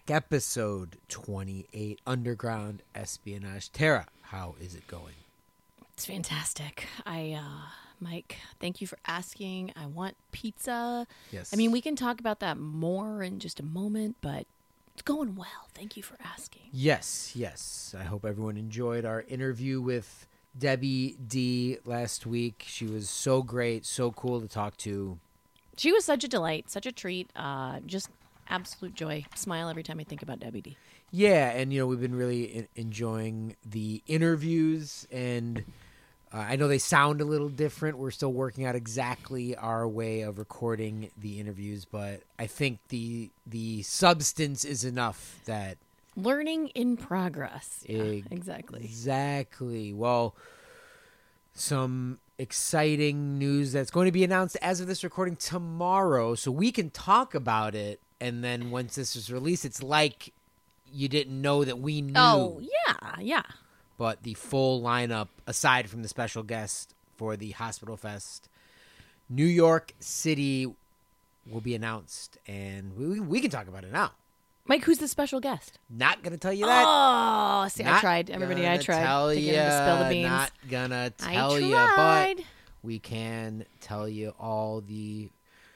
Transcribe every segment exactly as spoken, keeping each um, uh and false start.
back, episode twenty-eight, Underground Espionage. Tara, how is it going? It's fantastic. I, uh, Mike, thank you for asking. I want pizza. Yes. I mean, we can talk about that more in just a moment, but it's going well. Thank you for asking. Yes, yes. I hope everyone enjoyed our interview with Debbie D last week. She was so great, so cool to talk to. She was such a delight, such a treat. Uh, just absolute joy. Smile every time I think about Debbie D. Yeah, and, you know, we've been really en- enjoying the interviews, and uh, I know they sound a little different. We're still working out exactly our way of recording the interviews, but I think the the substance is enough that... Learning in progress. Yeah, Eg- exactly. Exactly. Well, some exciting news that's going to be announced as of this recording tomorrow, so we can talk about it, and then once this is released, it's like you didn't know that we knew. Oh, yeah, yeah. But the full lineup, aside from the special guest for the Hospital Fest, New York City will be announced, and we, we can talk about it now. Mike, who's the special guest? Not going to tell you that. Oh, see, I Not tried. Everybody, I gonna tried tell to get him to ya, spill the beans. Not gonna I tell you, tried. but we can tell you all the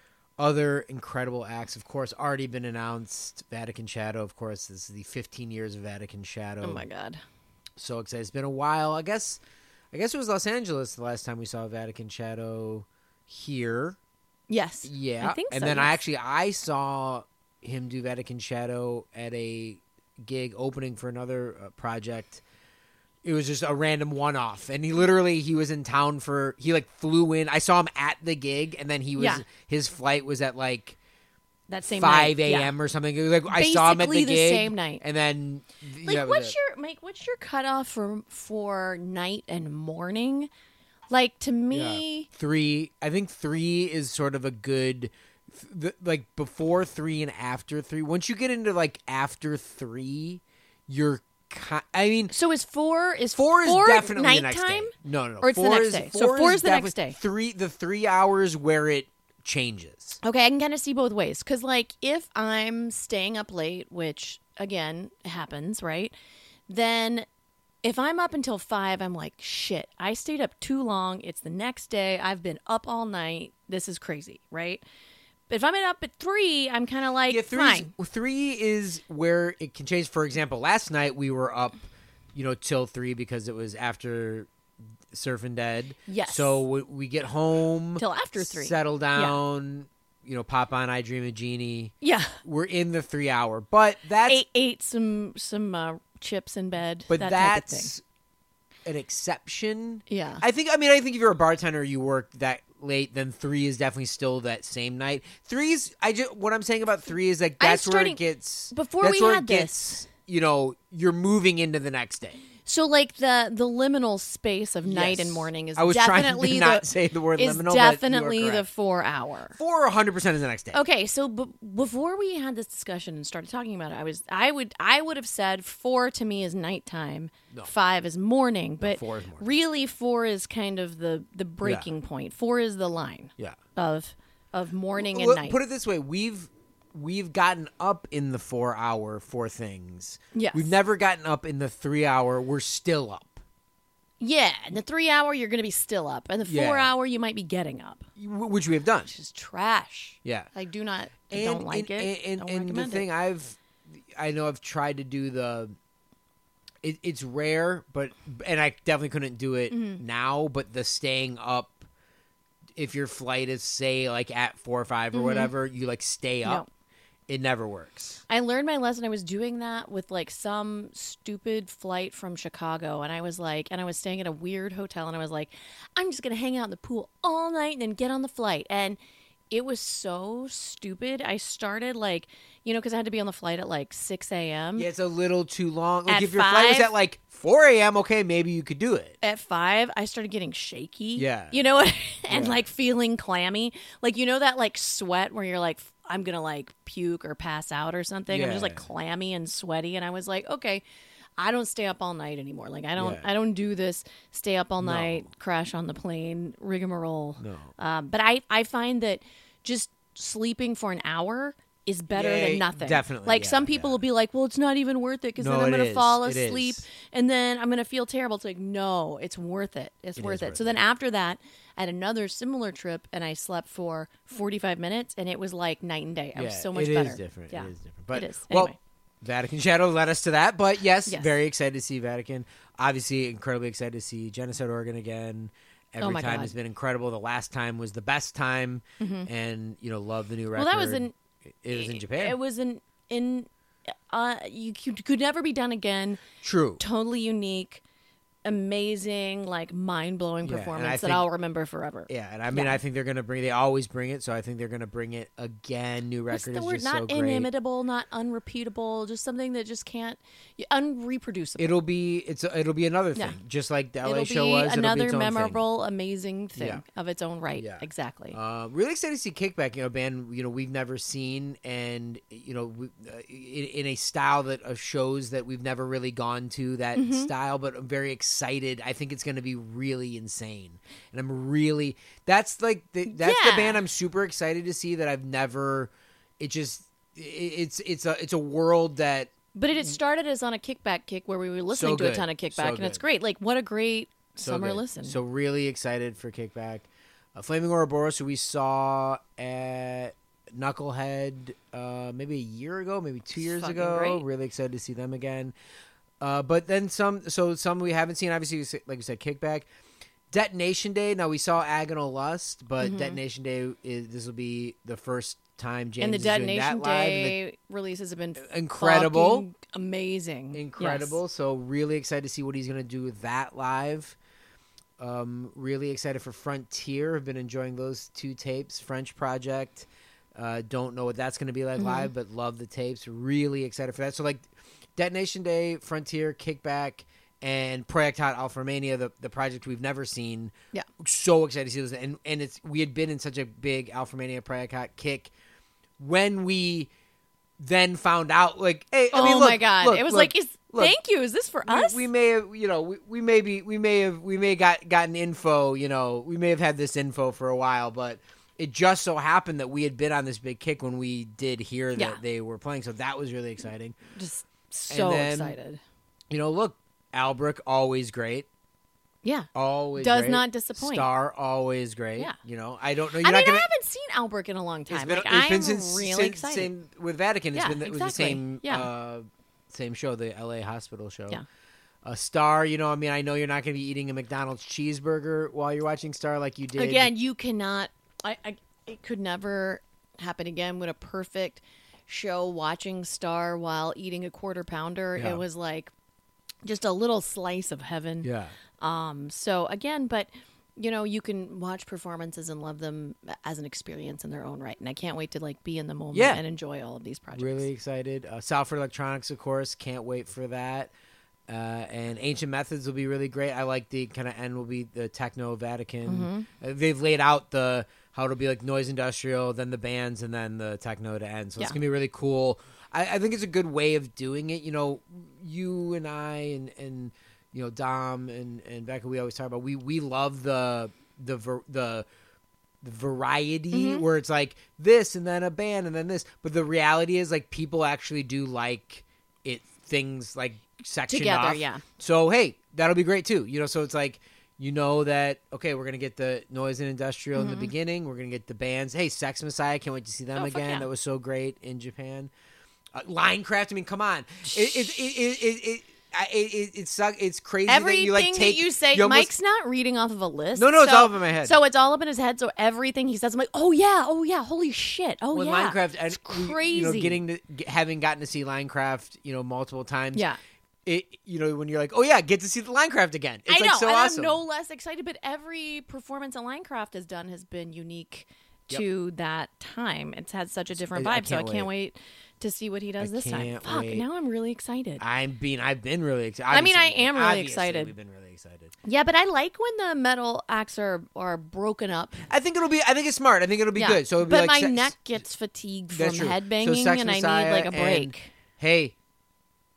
other incredible acts. Of course, already been announced. Vatican Shadow, of course, this is the fifteen years of Vatican Shadow. Oh my God. So excited! It's been a while. I guess, I guess it was Los Angeles the last time we saw Vatican Shadow here. Yes. Yeah, I think and so, then yes. I actually I saw him do Vatican Shadow at a gig opening for another uh, project. It was just a random one-off, and he literally he was in town for he like flew in. I saw him at the gig, and then he was Yeah. his flight was at like That same five night. a.m. Yeah. or something. It was like I saw him at Basically the the gig, same night. and then Like, yeah, what's your Mike? What's your cutoff for for night and morning? Like to me, three? I think three is sort of a good. The, like before three and after three. Once you get into like after three, you're. ki- I mean, so is four is four is definitely the next day. nighttime? No, no, no. Or it's the four next is, day. So Four, four is is the next definitely day. Three, the three hours where it changes. Okay, I can kind of see both ways. Because, like, if I'm staying up late, which, again, happens, right? Then if I'm up until five, I'm like, shit, I stayed up too long. It's the next day. I've been up all night. This is crazy, right? But if I'm up at three, I'm kind of like, Yeah, three's- fine. three is where it can change. For example, last night we were up, you know, till three because it was after Surfing Dead. Yes. So we, we get home Till after three. settle down. You know, pop on I Dream of Jeannie. Yeah. We're in the three hour, but that's Ate, ate some, some uh, chips in bed. but that type of thing. that's an exception. Yeah. I think. I mean, I think if you're a bartender, you work that late, then three is definitely still that same night. Three's. I just what I'm saying about three is like I'm that's where starting- it gets. before that's we where had it gets, You know, you're moving into the next day. So, like, the the liminal space of night Yes. and morning is I was definitely trying to not the, say the word is liminal, but definitely you are the correct. four hour. Four one hundred percent is the next day. Okay, so b- before we had this discussion and started talking about it, I was I would I would have said four to me is nighttime, No. five is morning, but four is morning. really four is kind of the the breaking point. Four is the line Yeah. of of morning and Well, night. Put it this way: we've we've gotten up in the four hour for things. Yes. We've never gotten up in the three hour. We're still up. Yeah, in the three hour you're going to be still up, and the four Yeah. hour you might be getting up, Wh- Which we have done. which is trash. Yeah. I do not. I And, don't like and, it. And, don't and the recommend thing it. I've, I know I've tried to do the. It, it's rare, but and I definitely couldn't do it Mm-hmm. now. But the staying up, if your flight is say like at four or five or whatever, you like stay up. No. It never works. I learned my lesson. I was doing that with like some stupid flight from Chicago, and I was like, and I was staying at a weird hotel, and I was like, I'm just gonna hang out in the pool all night and then get on the flight. And it was so stupid. I started like, you know, because I had to be on the flight at like six a.m. Yeah, it's a little too long. Like At if your flight was five- at like four a.m., okay, maybe you could do it. At five, I started getting shaky. Yeah. You know, and Yeah. like feeling clammy. Like, you know, that like sweat where you're like, I'm going to like puke or pass out or something. I'm just like Yeah. clammy and sweaty. And I was like, okay, I don't stay up all night anymore. Like, I don't, Yeah. I don't do this stay up all No. night, crash on the plane, rigmarole. No. Um, but I, I find that just sleeping for an hour is better Yeah, than nothing. definitely, Like yeah, some people yeah. will be like, well, it's not even worth it because No, then I'm it going to is. fall It asleep is. and then I'm going to feel terrible. It's like, no, it's worth it. It's It worth is it. worth So it. then after that, at another similar trip, and I slept for forty-five minutes, and it was like night and day. I was Yeah, so much it better. is different. Yeah. It is different. But It is. well, Anyway. Vatican Shadow led us to that. But yes, Yes. very excited to see Vatican. Obviously, incredibly excited to see Genocide Oregon again. Every Oh my time God. has been incredible. The last time was the best time, and you know, love the new record. Well, that was in. It was in Japan. It was in in. Uh, you could, could never be done again. True. Totally unique, amazing, like mind blowing Yeah, and I performance that think- I'll remember forever. Yeah, and I mean, Yeah. I think they're gonna bring. They always bring it, so I think they're gonna bring it again. New What's record the is word? just Not so great. inimitable, not unrepeatable, just something that just can't, unreproducible. It'll be it's a, it'll be another thing, Yeah. just like the L A It'll show be was. another it'll be its own memorable, amazing thing Yeah. of its own right. Yeah. Exactly. Thing. Uh, really excited to see Kickback, you know, a band you know we've never seen, and you know, we, uh, in, in a style that of shows that we've never really gone to that Mm-hmm. style. But I'm very excited. I think it's going to be really insane, and I'm really that's like the, that's Yeah. the band I'm super excited to see that I've never. It just it, it's it's a it's a world that. But it had started as on a kickback kick where we were listening to a good. ton of kickback, So and it's good. great. Like, what a great So summer good. listen. So really excited for Kickback. Uh, Flaming Ouroboros, who we saw at Knucklehead uh, maybe a year ago, maybe two years Fucking ago. great. Really excited to see them again. Uh, but then some, so some we haven't seen. Obviously, like you said, Kickback. Detonation Day. Now we saw Agonal Lust, but Detonation Day is this will be the first time James and the is doing Detonation that live. and Day releases have been the- incredible. fucking amazing, incredible. Yes. So really excited to see what he's going to do with that live. Um, really excited for Frontier. I've been enjoying those two tapes. French Project. Uh, don't know what that's going to be like Mm-hmm. live, but love the tapes. Really excited for that. So like Detonation Day, Frontier, Kickback, and Project Hot Alpha Mania, the the project we've never seen. Yeah. So excited to see those. And and it's we had been in such a big Alpha Mania Project Hot kick when we then found out like hey I Oh mean, look, my god! look, it was look, like, is look. thank you. Is this for we, us? we may have, you know, we, we may be, we may have, we may got gotten info, you know, we may have had this info for a while, but it just so happened that we had been on this big kick when we did hear that Yeah. they were playing, so that was really exciting. Just so then- excited. You know, look, Albrecht always great, Yeah. always Does great. not disappoint. Star always great. Yeah. You know, I don't know. You're I not mean, gonna. I haven't seen Albrecht in a long time. It's been, like, it's I'm been since, really since excited. same with Vatican. It's Yeah, been the, it was the exactly. same, Yeah. uh, same show, the L A hospital show. Yeah. Uh, Star, you know, I mean, I know you're not going to be eating a McDonald's cheeseburger while you're watching Star like you did. Again, you cannot. I, I. It could never happen again with a perfect show watching Star while eating a quarter pounder. Yeah. It was like just a little slice of heaven. Yeah. Um. So again, but you know, you can watch performances and love them as an experience in their own right. And I can't wait to like be in the moment Yeah. and enjoy all of these projects. Really excited. Uh, Salford Electronics, of course. Can't wait for that. Uh, and Ancient Methods will be really great. I like the kind of end will be the techno Vatican. Mm-hmm. Uh, they've laid out the how it'll be like noise industrial, then the bands, and then the techno to end. So it's Yeah. gonna be really cool. I, I think it's a good way of doing it. You know, you and I and and you know Dom and and Becca, we always talk about we we love the the ver- the the variety Mm-hmm. where it's like this and then a band and then this, but the reality is like people actually do like it things like sectioned Together, off. yeah. So hey, that'll be great too. You know, so it's like you know that okay, we're gonna get the noise and industrial in the beginning. We're gonna get the bands. Hey, Sex Messiah, can't wait to see them Oh, fuck again. yeah. That was so great in Japan. Uh, Linecraft, I mean, come on, it it it it. it, it I- It, it, it suck. It's crazy Everything that you like take. that you say, almost- Mike's not reading off of a list. No, no, it's so- all up in my head. So it's all up in his head. So everything he says, I'm like, oh yeah, oh yeah, holy shit, oh with yeah. Minecraft, and it's we- crazy. you know, getting to get, having gotten to see Minecraft, you know, multiple times. Yeah. It, you know, when you're like, oh yeah, get to see the Minecraft again. It's I know, like so and awesome. I'm no less excited. But every performance that Linecraft has done has been unique Yep. to that time. It's had such a different I- I vibe. so I can't can't wait. to see what he does I this time. can't Fuck! wait. Now I'm really excited. I'm being, I've been really excited. I mean, I Obviously, am really obviously excited. We've been really excited. Yeah, but I like when the metal acts are are broken up. I think it'll be. I think it's smart. I think it'll be yeah. good. So, it'll be but like my sex- neck gets fatigued That's from true. headbanging, So Sex and I Messiah need like a and- break. Hey,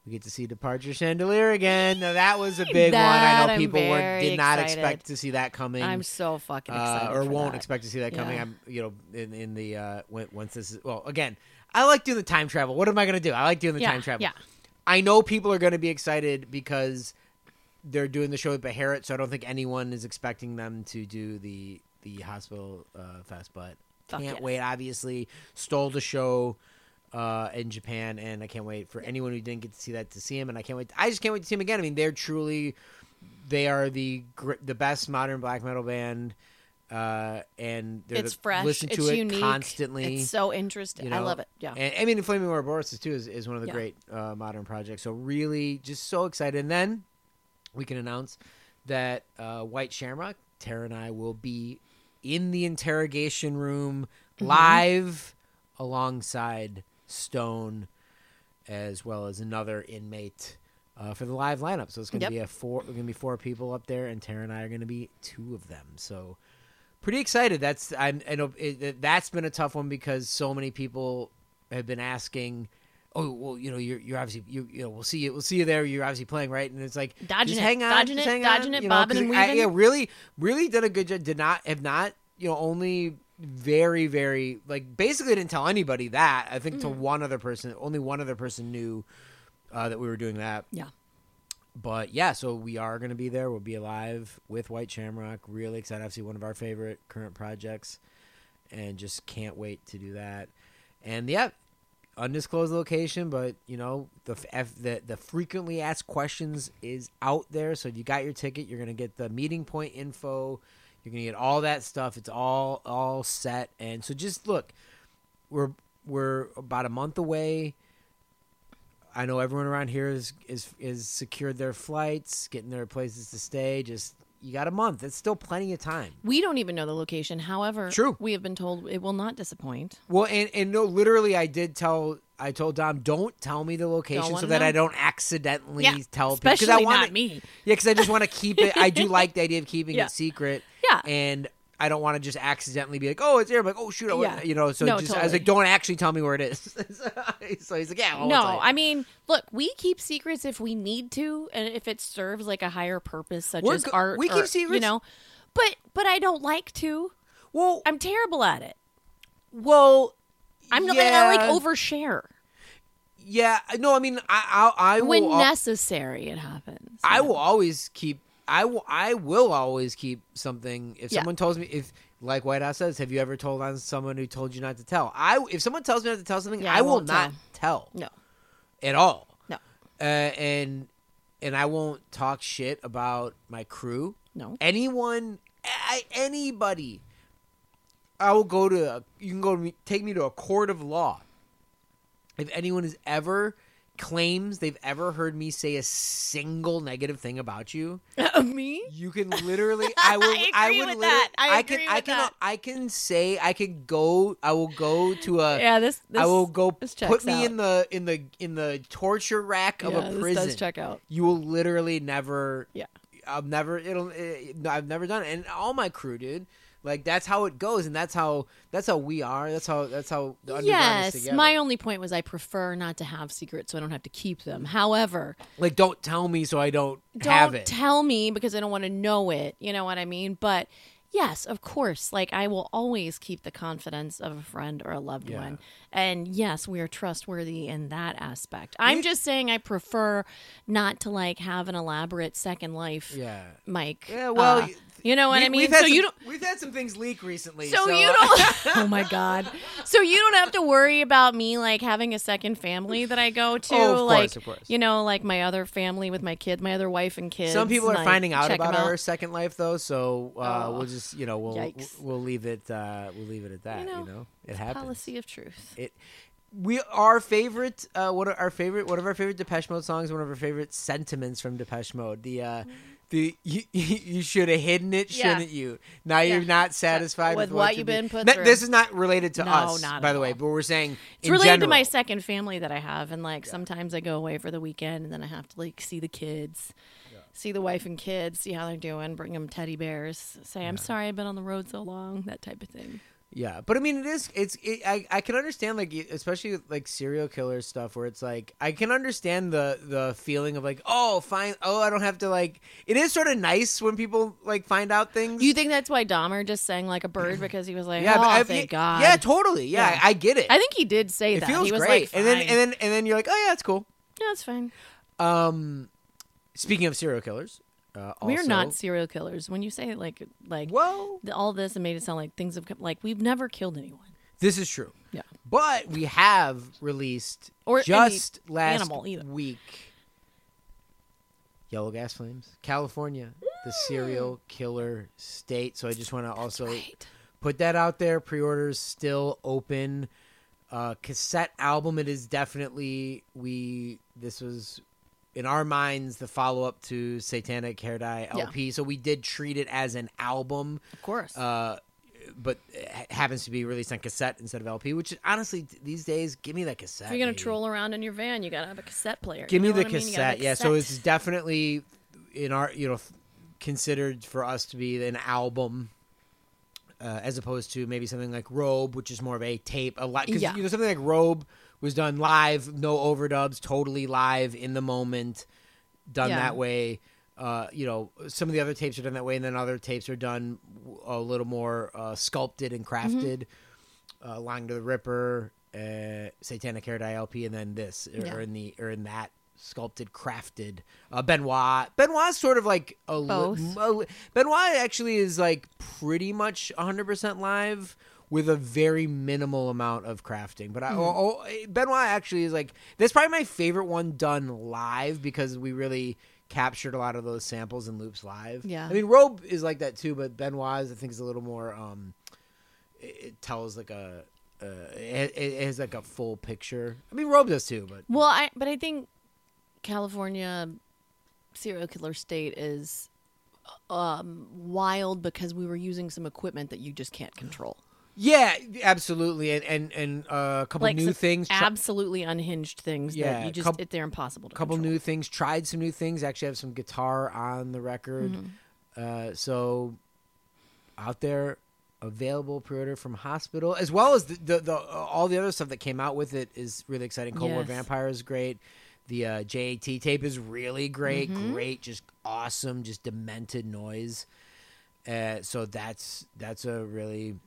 We get to see Departure Chandelier again. Now that was a big That one. I know I'm people were very did not excited. expect to see that coming. I'm so fucking excited. uh, or for won't that. expect to see that coming. Yeah. I'm, you know, in in the uh, when, once this is well. Again, I like doing the time travel. What am I going to do? I like doing the Yeah, time travel. yeah. I know people are going to be excited because they're doing the show with Beharit, so I don't think anyone is expecting them to do the the hospital uh, fest. But Fuck can't yes. wait. Obviously, stole the show uh, in Japan, and I can't wait for anyone who didn't get to see that to see him. And I can't wait. I just can't wait to see him again. I mean, they're truly, they are the gr- the best modern black metal band, uh, and they're It's the, fresh. Listen to it's it unique. constantly. It's so interesting. you know? I love it. Yeah. And I mean, Flaming Ouroboros too is, is one of the Yeah. great uh, modern projects. So really, just so excited. And then we can announce that uh, White Shamrock, Tara and I will be in the interrogation room Mm-hmm. live alongside Stone, as well as another inmate uh, for the live lineup. So it's going to Yep. be a four. Going to be four people up there, and Tara and I are going to be two of them. So pretty excited. That's I'm. I know it, it, that's been a tough one because so many people have been asking. Oh well, you know you're you're obviously you you know we'll see you we'll see you there. You're obviously playing, right? And it's like Dodging just it, hang on, dodging just it, hang dodging on, it, you know, bobbing 'cause and I- weaving. yeah, really, really did a good job. Did not have not you know only very very like basically didn't tell anybody that. I think to Mm-hmm. one other person, only one other person knew uh, that we were doing that. Yeah. But yeah, so we are going to be there. We'll be alive with White Shamrock. Really excited. Obviously, one of our favorite current projects, and just can't wait to do that. And yeah, undisclosed location, but you know the F, the the frequently asked questions is out there. So if you got your ticket, you're going to get the meeting point info. You're going to get all that stuff. It's all all set. And so just look, we're we're about a month away. I know everyone around here is is is secured their flights, getting their places to stay. Just you got a month. It's still plenty of time. We don't even know the location. However, True. we have been told it will not disappoint. Well, and and no, literally, I did tell. I told Dom, don't tell me the location wanna so that know. I don't accidentally Yeah, tell people. 'Cause especially I wanna, not me. Yeah, because I just want to keep it. I do like the idea of keeping Yeah. it secret. Yeah. And I don't want to just accidentally be like, oh, it's here. I'm like, oh, shoot. I Yeah. wouldn't- You know, so No, just I was totally. like, don't actually tell me where it is. So he's like, yeah, well, No, I'll tell you. I mean, look, we keep secrets if we need to, and if it serves like a higher purpose, such We're as go- art. we keep or, secrets. you know. But but I don't like to. Well, I'm terrible at it. well, I'm not. yeah, I like overshare Yeah, no, I mean, I, I, I will. when al- necessary. It happens. I you will know? always keep. I will. I will always keep something. If Yeah. someone tells me, if like White House says, have you ever told on someone who told you not to tell? I. If someone tells me not to tell something, Yeah, I, I will won't not tell. No, At all. no, Uh, and and I won't talk shit about my crew. no. Anyone, I, anybody. I will go to. A, you can go to me, take me to a court of law. If anyone has ever claims they've ever heard me say a single negative thing about you, Me? you can literally. I will. I agree would with literally, that. I can. agree I with can. that. I can say. I could go. I will go to a. Yeah, this. this I will go this put checks me out. in the in the in the torture rack of yeah, a this prison. does check out. You will literally never. Yeah. I've never. It'll. It, I've never done it, and all my crew, dude. Like that's how it goes, and that's how that's how we are. That's how that's how the underground is Yes, together. my only point was I prefer not to have secrets, so I don't have to keep them. However, like don't tell me so I don't, have don't it. tell me because I don't want to know it. You know what I mean? But yes, of course. Like I will always keep the confidence of a friend or a loved Yeah. one. And yes, we are trustworthy in that aspect. I'm We- just saying I prefer not to like have an elaborate second life, yeah. Mike. Yeah. Well, Uh, you know what we, I mean? We've had So some, you don't. We've had some things leak recently. So, So, you don't. Oh my god. So you don't have to worry about me like having a second family that I go to. Oh, of course, like of course. you know, like my other family with my kid, my other wife and kids. Some people are and I finding out check about 'em out. our second life, though. So uh, Oh, we'll just, you know, we'll yikes. we'll leave it. Uh, we'll leave it at that. You know, know, it happens. Policy of truth. It. We our favorite. Uh, what are our favorite? One of our favorite Depeche Mode songs. One of our favorite sentiments from Depeche Mode. The. Uh, The you, you should have hidden it, Yeah. shouldn't you? Now Yeah. you're not satisfied With with, what you're you've being- been put Th- through. This is not related to No, us, not by at the way. all. But we're saying It's in related general. to my second family that I have, and like sometimes I go away for the weekend, and then I have to like see the kids, see the wife and kids, see how they're doing, bring them teddy bears, say I'm sorry I've been on the road so long, that type of thing. Yeah, but I mean, it is. It's. It, I. I can understand, like, especially like serial killer stuff, where it's like I can understand the the feeling of like, oh, fine. Oh, I don't have to like. It is sort of nice when people like find out things. You think that's why Dahmer just sang like a bird because he was like, yeah, oh, but I, thank God. Yeah, totally. Yeah, Yeah. I, I get it. I think he did say it that. feels He was great, like, and then "Fine." and then and then you're like, oh yeah, it's cool. Yeah, it's fine. Um, speaking of serial killers, uh, We're also- not serial killers. When you say like like Well, the, all this and made it sound like things have come, like we've never killed anyone. this is true. Yeah. But we have released Or just any last animal either. week Yellow Gas Flames, California, the serial killer state. So I just want to also Right. put that out there. Pre-orders still open. Uh, cassette album. It is definitely we. This was in our minds the follow-up to Satanic Hair Dye L P. So we did treat it as an album. Of course. Uh, but it happens to be released on cassette instead of L P, which honestly these days, give me that cassette. if you're gonna baby. troll around in your van, you gotta have a cassette player. Give You me know the what I mean? You cassette. gotta have a Yeah, so cassette. it's definitely in our, you know, f- considered for us to be an album. Uh, as opposed to maybe something like Robe, which is more of a tape, a lot. Because Yeah. you know something like Robe was done live, no overdubs, totally live in the moment, done Yeah. that way. Uh, you know, some of the other tapes are done that way, and then other tapes are done a little more uh, sculpted and crafted. Mm-hmm. Uh, Lying to the Ripper, uh, Satanic Hair Dye L P, and then this, or, Yeah. or in the or in that sculpted, crafted. Uh, Benoit, Benoit's sort of like a li- Both. mo- Benoit actually is like pretty much one hundred percent live with a very minimal amount of crafting. But I, Hmm. oh, oh, Benoit actually is like that's probably my favorite one done live because we really captured a lot of those samples and loops live. Yeah. I mean Robe is like that too, but Benoit is, I think is a little more. Um, it, it tells like a. Uh, it, it has like a full picture. I mean, Robe does too, but Well, I but I think California serial killer state is um, wild because we were using some equipment that you just can't control. yeah, absolutely, and and and uh, a couple Like new some things. Try- absolutely unhinged things Yeah, that you just coup- it, they're impossible to couple control. new things. Tried some new things. Actually, have some guitar on the record. Mm-hmm. Uh, so out there, available pre-order from Hospital, as well as the, the, the uh, all the other stuff that came out with it is really exciting. Cold War Yes. Vampire is great. The uh, J A T tape is really great. Mm-hmm. Great, just awesome, just demented noise. Uh, so that's that's a really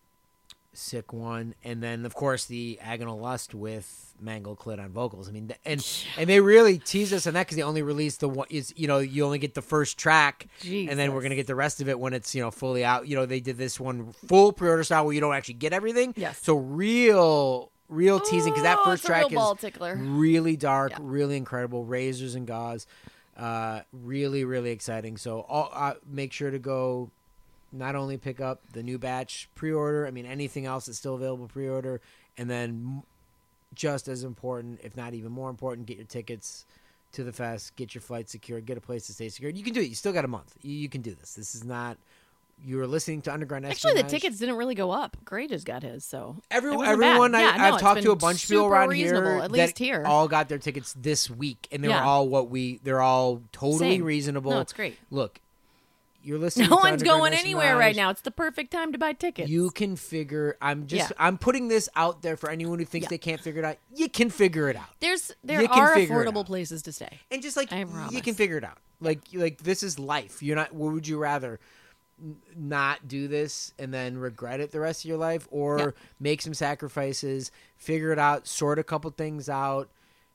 sick one. And then of course the Agonal Lust with Mangle Clit on vocals. I mean, th- and and they really tease us on that because they only released the one. Is you know you only get the first track, and then we're Jesus. gonna get the rest of it when it's you know fully out. You know they did this one full pre-order style where you don't actually get everything. Yes. So real. Real teasing because that Oh, first it's a real track ball is tickler. really dark, Yeah. really incredible. Razors and Gauze, uh, really, really exciting. So all, uh, make sure to go. Not only pick up the new batch pre-order. I mean, anything else that's still available pre-order, and then m- just as important, if not even more important, get your tickets to the fest, get your flight secured, get a place to stay secured. You can do it. You still got a month. You, you can do this. This is not. You were listening to Underground Actually, the Espionage. tickets didn't really go up. Gray just got his, so Every, it wasn't everyone bad. I, Yeah, no, I've it's talked been to a bunch of people super around reasonable, here at that least here. all got their tickets this week, and they Yeah. were all what we. They're all totally Same. reasonable. No, it's great. Look, you're listening. No to one's Underground going anywhere right Espionage. now. It's the perfect time to buy tickets. You can figure. I'm just. Yeah. I'm putting this out there for anyone who thinks Yeah. they can't figure it out. You can figure it out, There's there You can are figure it affordable out. places to stay. and just like I you promise. can figure it out. Like like this is life. You're not. What would you rather? N- Not do this and then regret it the rest of your life, or Yeah. make some sacrifices, figure it out, sort a couple things out,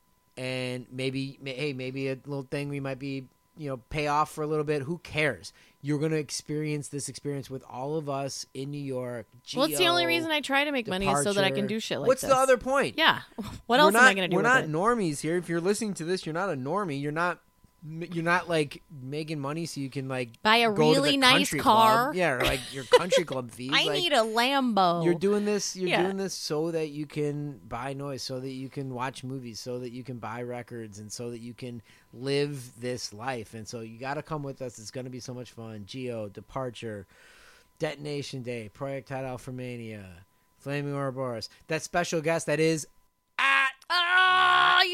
and maybe ma- hey, maybe a little thing we might be you know pay off for a little bit. Who cares? You're gonna experience this experience with all of us in New York. Well, it's the only Geo, reason I try to make money is so that I can Departure. do shit like What's this. the other point? Yeah. What We're else not, am I going to do We're with not it? normies here. If you're listening to this, you're not a normie. You're not. You're not like making money so you can like Buy a go to really the nice country car. club. Yeah, or like your country club fees. I like, need a Lambo. You're doing this. You're Yeah. doing this so that you can buy noise, so that you can watch movies, so that you can buy records, and so that you can live this life. And so you got to come with us. It's going to be so much fun. Geo, Departure, Detonation Day, Projectile Alphamania, Flaming Ouroboros. That special guest that is at Ah, you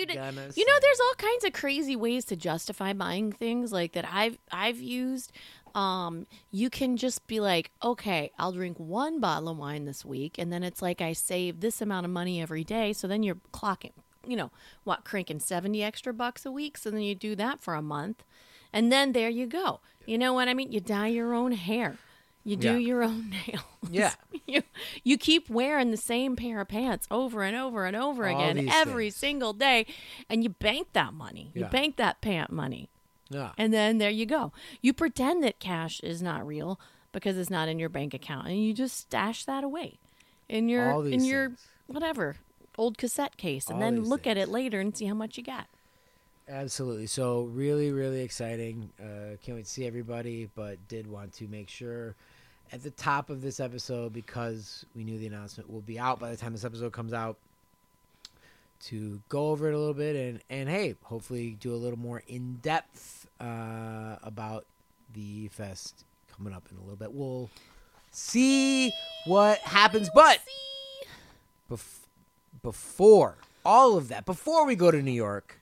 you to, gonna you know, say. there's all kinds of crazy ways to justify buying things like that I've I've used. Um, you can just be like, okay, I'll drink one bottle of wine this week, and then it's like I save this amount of money every day. So then you're clocking, you know, what, cranking seventy extra bucks a week. So then you do that for a month, and then there you go. You know what I mean? You dye your own hair. You do Yeah. your own nails. Yeah. you you keep wearing the same pair of pants over and over and over All again these every things. single day, and you bank that money. You Yeah. bank that pant money. Yeah. And then there you go. You pretend that cash is not real because it's not in your bank account, and you just stash that away in your All these in your things. whatever old cassette case, and All then these look at things. it later and see how much you got. Absolutely. So really, really exciting. Uh, can't wait to see everybody, but did want to make sure at the top of this episode, because we knew the announcement will be out by the time this episode comes out, to go over it a little bit and, and hey, hopefully do a little more in-depth uh, about the fest coming up in a little bit. We'll see what happens, but bef- before all of that, before we go to New York,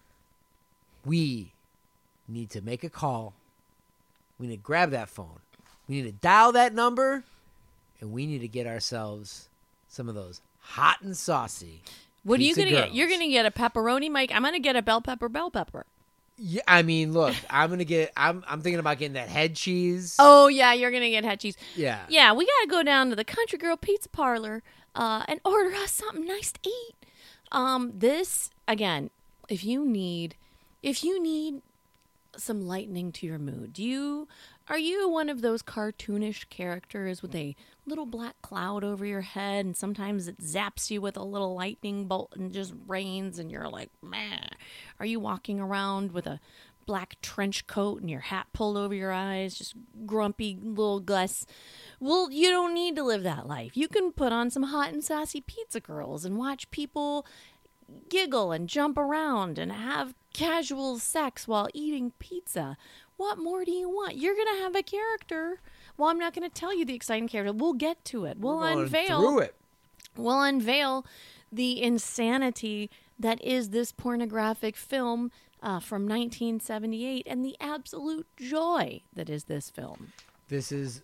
we need to make a call. We need to grab that phone. We need to dial that number, and we need to get ourselves some of those hot and saucy. What are you pizza gonna get? girls. You're gonna get a pepperoni, Mike. I'm gonna get a bell pepper, bell pepper. Yeah, I mean, look, I'm gonna get. I'm I'm thinking about getting that head cheese. Oh yeah, you're gonna get head cheese. yeah, Yeah, we gotta go down to the Country Girl Pizza Parlor uh, and order us something nice to eat. Um, this again, if you need, if you need some lightening to your mood, do you are you one of those cartoonish characters with a little black cloud over your head, and sometimes it zaps you with a little lightning bolt and just rains, and you're like, man? Are you walking around with a black trench coat and your hat pulled over your eyes, just grumpy little Gus? Well, you don't need to live that life. You can put on some hot and sassy pizza girls and watch people giggle and jump around and have casual sex while eating pizza. What more do you want? You're going to have a character. Well, I'm not going to tell you the exciting character. We'll get to it. We'll We're going unveil. through it. We'll unveil the insanity that is this pornographic film uh, from nineteen seventy-eight and the absolute joy that is this film. This has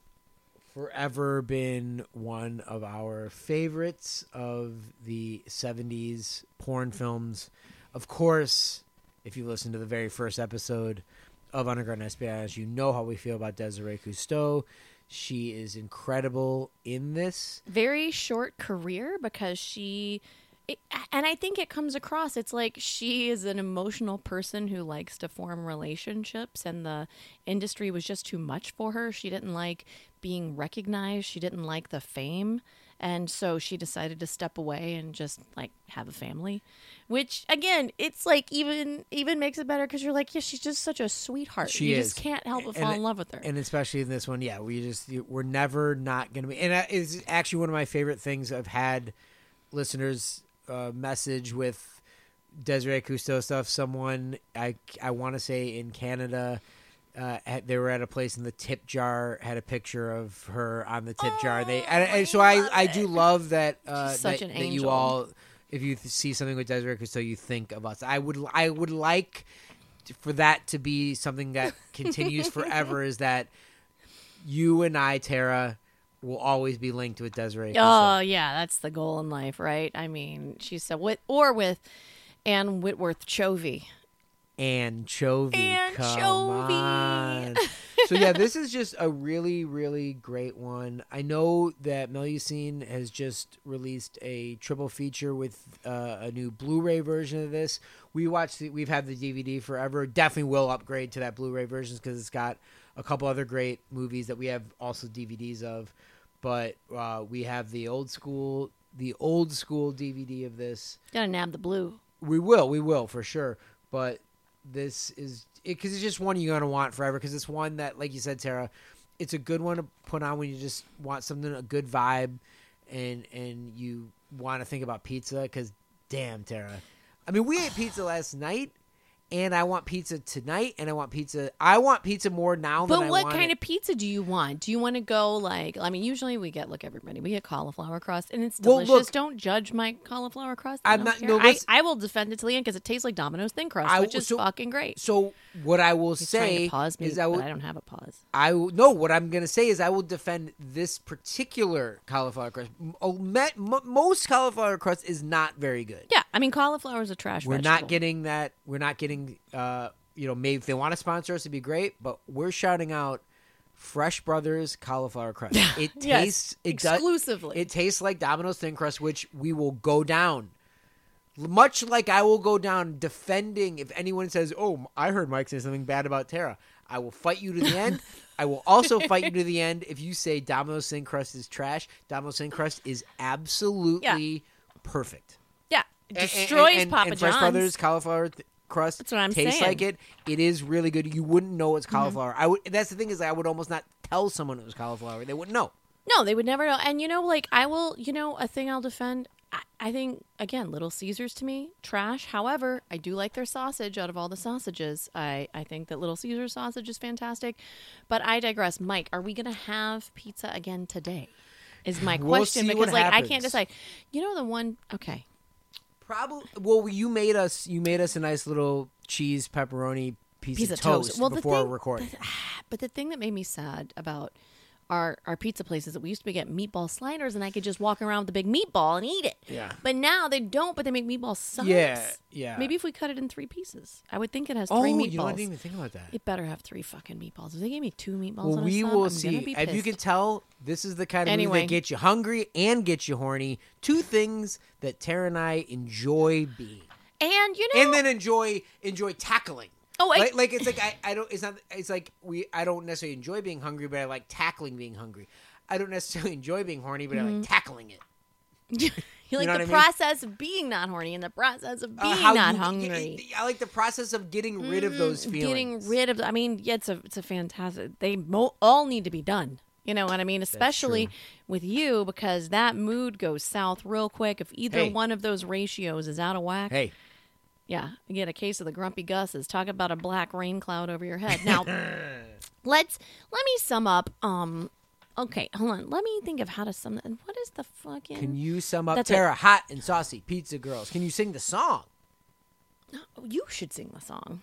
forever been one of our favorites of the seventies porn films. Of course, if you listen to the very first episode of Underground Espionage, you know how we feel about Desiree Cousteau. She is incredible in this. Very short career because she... It, and I think it comes across. It's like she is an emotional person who likes to form relationships, and the industry was just too much for her. She didn't like being recognized. She didn't like the fame. And so she decided to step away and just like have a family, which again, it's like even even makes it better because you're like, yeah, she's just such a sweetheart. She you is. just can't help but And- fall in love with her. And especially in this one, yeah, we just we're never not going to be. And it's actually one of my favorite things. I've had listeners uh, message with Desiree Cousteau stuff. Someone I I want to say in Canada. Uh, at, they were at a place and the tip jar had a picture of her on the tip jar. They and, and so I, I do love that uh, She's such that, an that you angel. all, if you th- see something with Desiree Cousteau, you think of us. I would I would like to, for that to be something that continues forever. Is that you and I, Tara, will always be linked with Desiree Oh Cousteau. yeah, that's the goal in life, right? I mean, she said with or with Anne Whitworth Chovy. Anchovy, Anchovy. come on. So yeah, this is just a really, really great one. I know that Melusine has just released a triple feature with uh, a new Blu-ray version of this. We watched, the, we've had the D V D forever. Definitely will upgrade to that Blu-ray version because it's got a couple other great movies that we have also D V Ds of. But uh, we have the old school, the old school D V D of this. Gotta nab the blue. We will, we will for sure. But this is because it, it's just one you're gonna want forever. Because it's one that, like you said, Tara, it's a good one to put on when you just want something, a good vibe, and and you want to think about pizza. Because damn, Tara, I mean, we ate pizza last night, and I want pizza tonight, and I want pizza. I want pizza more now But than I what want kind it. of pizza do you want? Do you want to go like? I mean, usually we get look everybody. We get cauliflower crust, and it's Well, delicious. look, Don't judge my cauliflower crust. I I'm don't not- care. no, I, listen- I will defend it to the end because it tastes like Domino's thin crust, I- which is so- fucking great. So what I will He's trying say to pause me, is I will. but I don't have a pause. I will, no. What I'm gonna say is I will defend this particular cauliflower crust. M- oh, me- m- most cauliflower crust is not very good. Yeah, I mean cauliflower is a trash. We're vegetable. not getting that. We're not getting. Uh, you know, maybe if they want to sponsor us, it'd be great. But we're shouting out Fresh Brothers cauliflower crust. It Yes, tastes it does- exclusively. it tastes like Domino's thin crust, which we will go down. Much like I will go down defending if anyone says, "Oh, I heard Mike say something bad about Tara." I will fight you to the end. I will also fight you to the end if you say Domino's thin crust is trash. Domino's thin crust is absolutely perfect. yeah, it And- and- destroys and, Papa and Fresh John's. Brothers cauliflower th- crust That's what I'm tastes saying. like it. It is really good. You wouldn't know it's Mm-hmm. cauliflower. I would. That's the thing is I would almost not tell someone it was cauliflower. They wouldn't know. No, they would never know. And you know, like I will, you know, a thing I'll defend. I, I think again, Little Caesars to me trash. However, I do like their sausage out of all the sausages. I I think that Little Caesars sausage is fantastic. But I digress. Mike, are we going to have pizza again today? Is my We'll question see because what like I happens. can't decide. You know the one. Okay, Probably. Well, you made us. You made us a nice little cheese pepperoni piece, piece of of toast, toast. Well, the before thing, recording. the- but the thing that made me sad about our our pizza place is that we used to get meatball sliders, and I could just walk around with a big meatball and eat it. Yeah. But now they don't. But they make meatball subs. Yeah, yeah. Maybe if we cut it in three pieces, I would think it has oh, three you know, I meatballs. didn't even think about that. It better have three fucking meatballs. If they gave me two meatballs, Well, on a we sub, will I'm see. Gonna be If you pissed. can tell, this is the kind of movie Anyway. that gets you hungry and gets you horny. Two things that Tara and I enjoy being. and you know, and then enjoy enjoy tackling. Oh, I- like, like it's like I, I don't it's not it's like we I don't necessarily enjoy being hungry, but I like tackling being hungry. I don't necessarily enjoy being horny, but I Mm-hmm. like tackling it. you like know the what I mean? process of being not horny and the process of being Uh, how not you- hungry. I like the process of getting rid of those Mm, feelings. Getting rid of. I mean, yeah, it's a it's a fantastic. They mo- all need to be done. You know what I mean? Especially true. with you, because that mood goes south real quick if either Hey. one of those ratios is out of whack. Hey, Yeah, you get a case of the grumpy Gus's. Talk about a black rain cloud over your head. Now, let's let me sum up. Um, okay, hold on. Let me think of how to sum that. What is the fucking? can you sum up That's Tara hot and saucy pizza girls? Can you sing the song? You should sing the song.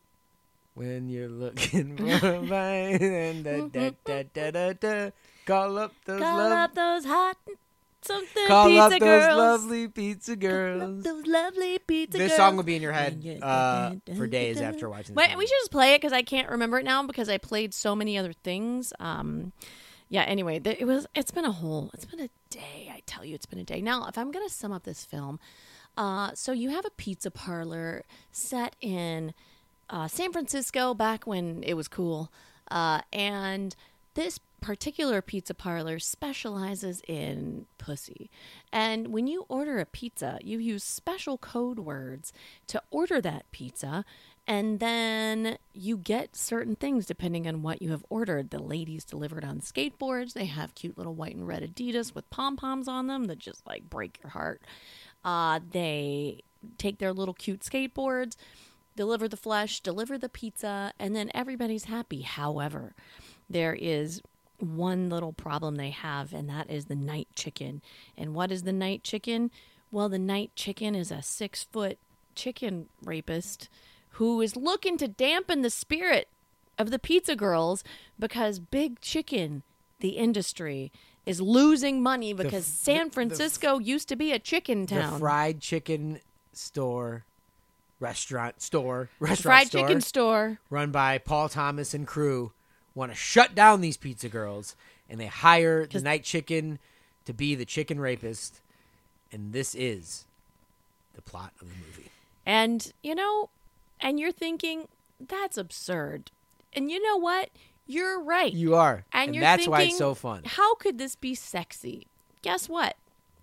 When you're looking for a bite and da, da, da, da, da, da, call up those Call love, up those hot something call pizza up those girls. lovely pizza Call up girls. those lovely pizza This girls. song will be in your head uh, for days after watching. Wait, This we should just play it because I can't remember it now because I played so many other things. Um, yeah. Anyway, th- it was. It's been a whole. It's been a day. I tell you, it's been a day. Now, if I'm gonna sum up this film, uh, so you have a pizza parlor set in uh, San Francisco back when it was cool, uh, and this particular pizza parlor specializes in pussy. And when you order a pizza, you use special code words to order that pizza, and then you get certain things depending on what you have ordered. The ladies delivered on skateboards. They have cute little white and red Adidas with pom-poms on them that just like break your heart. Uh, they take their little cute skateboards, deliver the flesh, deliver the pizza, and then everybody's happy. However, there is one little problem they have, and that is the night chicken. And what is the night chicken? Well, the night chicken is a six-foot chicken rapist who is looking to dampen the spirit of the pizza girls because Big Chicken, the industry, is losing money because f- San the- the Francisco used to be a chicken town. The fried chicken store, restaurant store, restaurant Fried store, chicken store. run by Paul Thomas and crew, want to shut down these pizza girls, and they hire the 'Cause- night chicken to be the chicken rapist, and this is the plot of the movie. And, you know, and you're thinking, that's absurd. And you know what? You're right. You are, And and, you're that's why it's thinking, so fun. How could this be sexy? Guess what?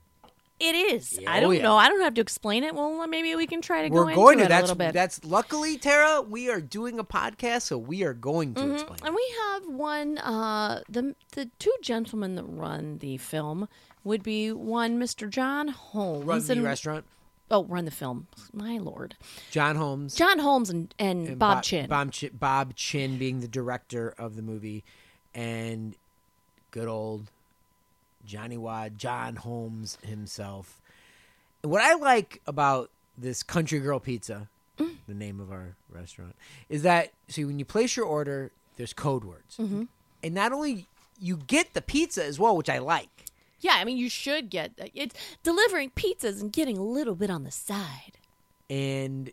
It is. Yeah, I oh, don't yeah. know. I don't have to explain it. Well, maybe we can try to We're go going into to. it a That's little bit. that's luckily, Tara. We are doing a podcast, so we are going to Mhm. explain. And we have one. Uh, the the two gentlemen that run the film would be one, Mister John Holmes, Run the and restaurant. oh, run the film. My lord. John Holmes. John Holmes and, and, and Bob Chin. Bob, Ch- Bob Chin being the director of the movie, and good old Johnny Wad, John Holmes himself. What I like about this Country Girl Pizza, mm. the name of our restaurant, is that, see, when you place your order, there's code words. Mm-hmm. And not only you get the pizza as well, which I like. Yeah, I mean, you should get it's delivering pizzas and getting a little bit on the side. And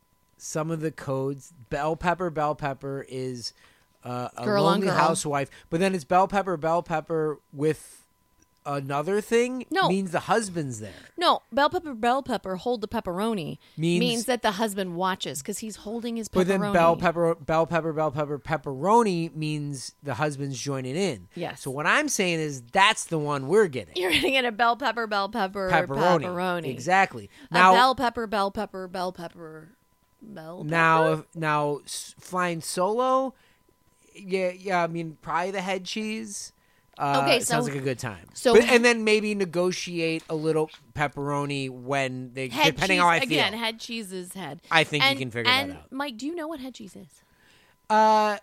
some of the codes, bell pepper, bell pepper is uh, a girl lonely on girl. housewife, but then it's bell pepper, bell pepper with another thing. No. Means the husband's there. No, bell pepper, bell pepper, hold the pepperoni Means- means that the husband watches because he's holding his pepperoni. But then bell pepper, bell pepper, bell pepper, pepperoni means the husband's joining in. Yes. So what I'm saying is that's the one we're getting. You're going to get a bell pepper, bell pepper, Pepperoni. pepperoni. Exactly. A Now, bell pepper, bell pepper, bell pepper, bell pepper. now, if, now, s- flying solo, yeah, yeah. I mean, probably the head cheese. Uh, Okay, it so- sounds like a good time. so- But, and then maybe negotiate a little pepperoni when they, head depending cheese, how I again, feel. head cheese is head. I think and, you can figure and that out. Mike, do you know what head cheese is? Uh,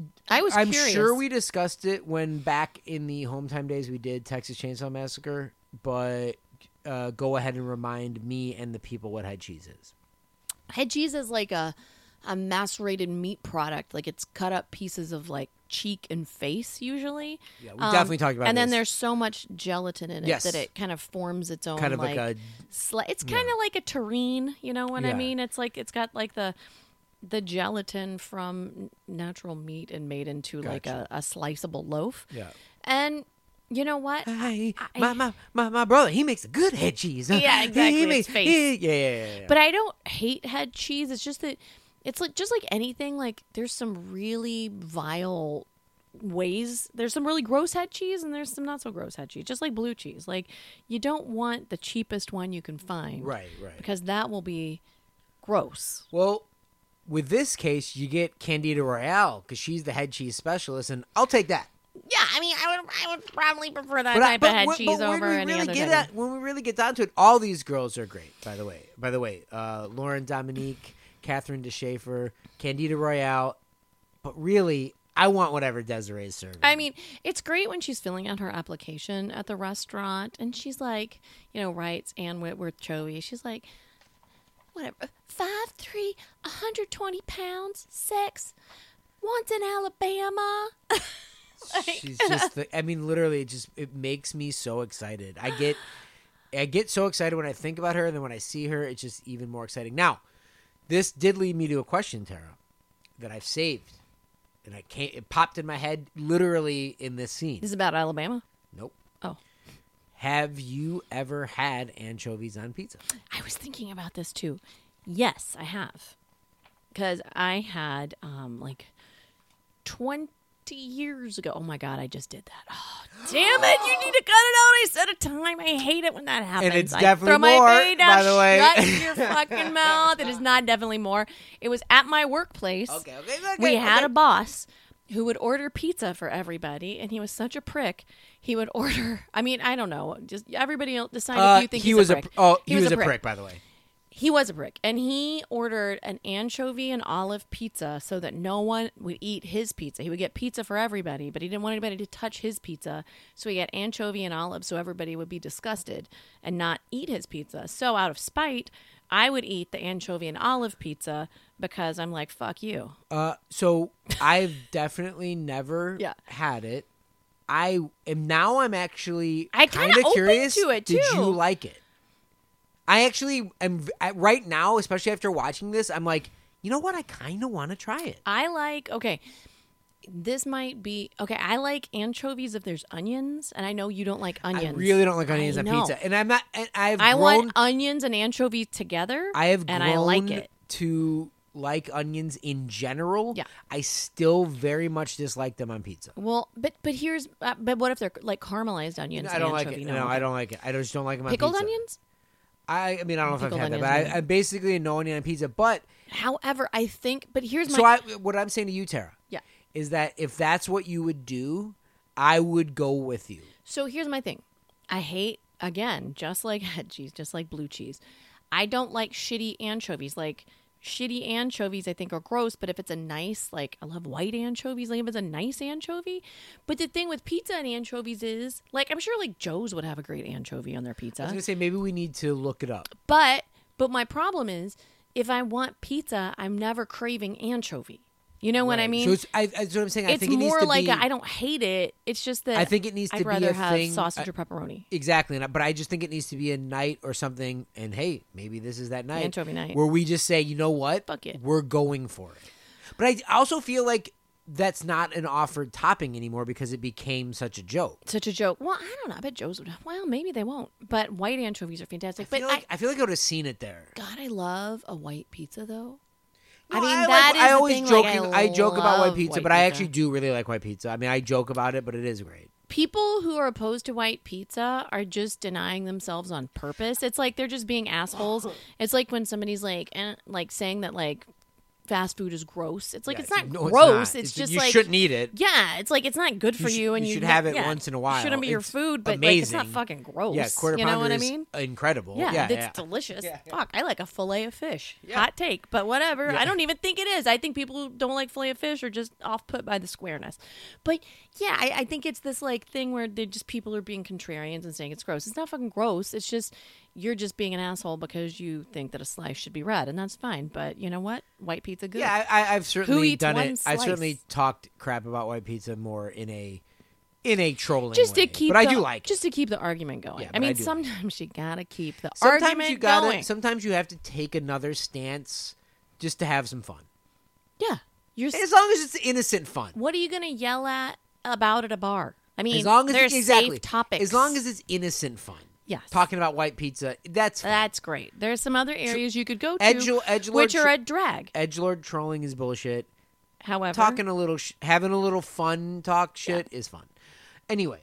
I was I'm curious. sure we discussed it when back in the home time days we did Texas Chainsaw Massacre, but uh, go ahead and remind me and the people what head cheese is. Head cheese is like a a macerated meat product. Like it's cut up pieces of like cheek and face usually. Yeah, we definitely talked about And then this. there's so much gelatin in it Yes. that it kind of forms its own Kind of like, like a sli- it's kind of like a terrine, you know what I Yeah. mean? It's like it's got like the the gelatin from natural meat and made into like a, Gotcha. a sliceable loaf. yeah. And you know what? Hey, I- my, my my my brother, he makes a good head cheese. huh? Yeah, He- exactly, He, it's makes, face. he- yeah, yeah, yeah, yeah. But I don't hate head cheese. It's just that it's like just like anything. Like there's some really vile ways. There's some really gross head cheese, and there's some not so gross head cheese. Just like blue cheese. Like you don't want the cheapest one you can find, right, right. Because that will be gross. Well, with this case, you get Candida Royale because she's the head cheese specialist, and I'll take that. Yeah, I mean, I would I would probably prefer that But, I- type but of head when- cheese but when over we any really other get type. at, when we really get down to it, all these girls are great. By the way, by the way, uh, Lauren Dominique, Catherine DeSchaefer, Candida Royale. But really, I want whatever Desiree's serving. I mean, it's great when she's filling out her application at the restaurant and she's like, you know, writes Ann Whitworth Chovy. She's like, whatever, five three, one hundred twenty pounds, sex, once in Alabama. she's just. The, I mean, literally, it just it makes me so excited. I get, I get so excited when I think about her, and then when I see her, it's just even more exciting. Now, this did lead me to a question, Tara, that I've saved, and I can't. It popped in my head literally in this scene. This is about Alabama? Nope. Oh. Have you ever had anchovies on pizza? I was thinking about this too. Yes, I have. Because I had, um, like, twenty years ago. Oh my God, I just did that. Oh, damn it. You need to cut it out. I set a time. I hate it when that happens. it's I definitely throw my more, bay down, by the way. Shut your fucking mouth. It is not definitely more. It was at my workplace. Okay, okay, okay. We had okay. a boss who would order pizza for everybody, and he was such a prick. He would order, I mean, I don't know. Just everybody else decide Uh, if you think he he's was a a, prick. pr- oh he, He was, was a a prick. prick. by the way. He was a prick, and he ordered an anchovy and olive pizza so that no one would eat his pizza. He would get pizza for everybody, but he didn't want anybody to touch his pizza. So he got anchovy and olive so everybody would be disgusted and not eat his pizza. So out of spite, I would eat the anchovy and olive pizza because I'm like, fuck you. Uh, so I've definitely never Yeah. had it. I am now. I'm actually I kind kinda of open curious. to it, Did too. you like it? I actually am v- I- right now, especially after watching this. I'm like, you know what? I kind of want to try it. I like, okay, this might be, okay, I like anchovies if there's onions, and I know you don't like onions. I really don't like onions I on know. pizza, and I'm not. And I've I grown. want onions and anchovies together. I have and grown I like it. to like onions in general. Yeah. I still very much dislike them on pizza. Well, but but here's uh, but what if they're like caramelized onions? I don't like anchovy? it. No, No, okay. I don't like it. I just don't like them on Pickled pizza. onions. I, I mean, I don't know if I've Pickled had that, but onions, I, I'm basically a no onion on pizza. But However, I think. But here's my. so I, what I'm saying to you, Tara, Yeah. is that if that's what you would do, I would go with you. So here's my thing. I hate, again, just like head cheese, just like blue cheese. I don't like shitty anchovies. Like, shitty anchovies I think are gross, but if it's a nice, like, I love white anchovies, like if it's a nice anchovy. But the thing with pizza and anchovies is, like, I'm sure like Joe's would have a great anchovy on their pizza. I was gonna say maybe we need to look it up. But but my problem is, if I want pizza, I'm never craving anchovy. You know what Right. I mean? So it's, I, that's what I'm saying. I It's think it needs more to like be. a, I don't hate it. It's just that I think it needs to I'd be rather a have thing- sausage I- or pepperoni. Exactly, and I- but I just think it needs to be a night or something. And hey, maybe this is that night, Anchovy night. where we just say, you know what, Fuck it. we're going for it. But I also feel like that's not an offered topping anymore because it became such a joke. Such a joke. Well, I don't know. I bet Joe's would. Well, maybe they won't. But white anchovies are fantastic. I feel but like I, feel like I would have seen it there. God, I love a white pizza though. No, I mean, I that like, is I the always thing, joking. like, I I joke about white love pizza, white but I pizza. actually do really like white pizza. I mean, I joke about it, but it is great. People who are opposed to white pizza are just denying themselves on purpose. It's like they're just being assholes. It's like when somebody's like, eh, like saying that like fast food is gross. It's like Yeah, it's not no, gross. not. It's, just you like shouldn't eat it. yeah, it's like it's not good for You you, sh- and you you should have it yeah, once in a while. Shouldn't be your It's food, but like, it's not amazing. fucking gross. Yeah, quarter you know pounder what I is mean? incredible. Yeah, yeah, it's yeah. delicious. Yeah, yeah. Fuck, I like a fillet of fish. Yeah. Hot take, but whatever. Yeah. I don't even think it is. I think people who don't like fillet of fish are just off put by the squareness. But yeah, I, I think it's this like thing where they're just people are being contrarians and saying it's gross. It's not fucking gross. It's just you're just being an asshole because you think that a slice should be red, and that's fine. But you know what? White pizza good. Yeah, I, I- I've certainly eats done one it. I've slice? certainly talked crap about white pizza more in a in a trolling just way. to keep, but I the, do like. just to keep the argument going. Yeah, I but mean, I do like sometimes you gotta keep the sometimes argument you gotta. going. Sometimes you have to take another stance just to have some fun. Yeah, you're. As long as it's innocent fun. What are you gonna yell at about at a bar? I mean, As long as there's it's, exactly safe topics. As long as it's innocent fun. yes, Talking about white pizza, that's fun. that's great. There's some other areas you could go to, Edgelord, edgelord, which are a drag. edgelord trolling is bullshit. However, Talking a little, sh- having a little fun talk shit is fun. Anyway,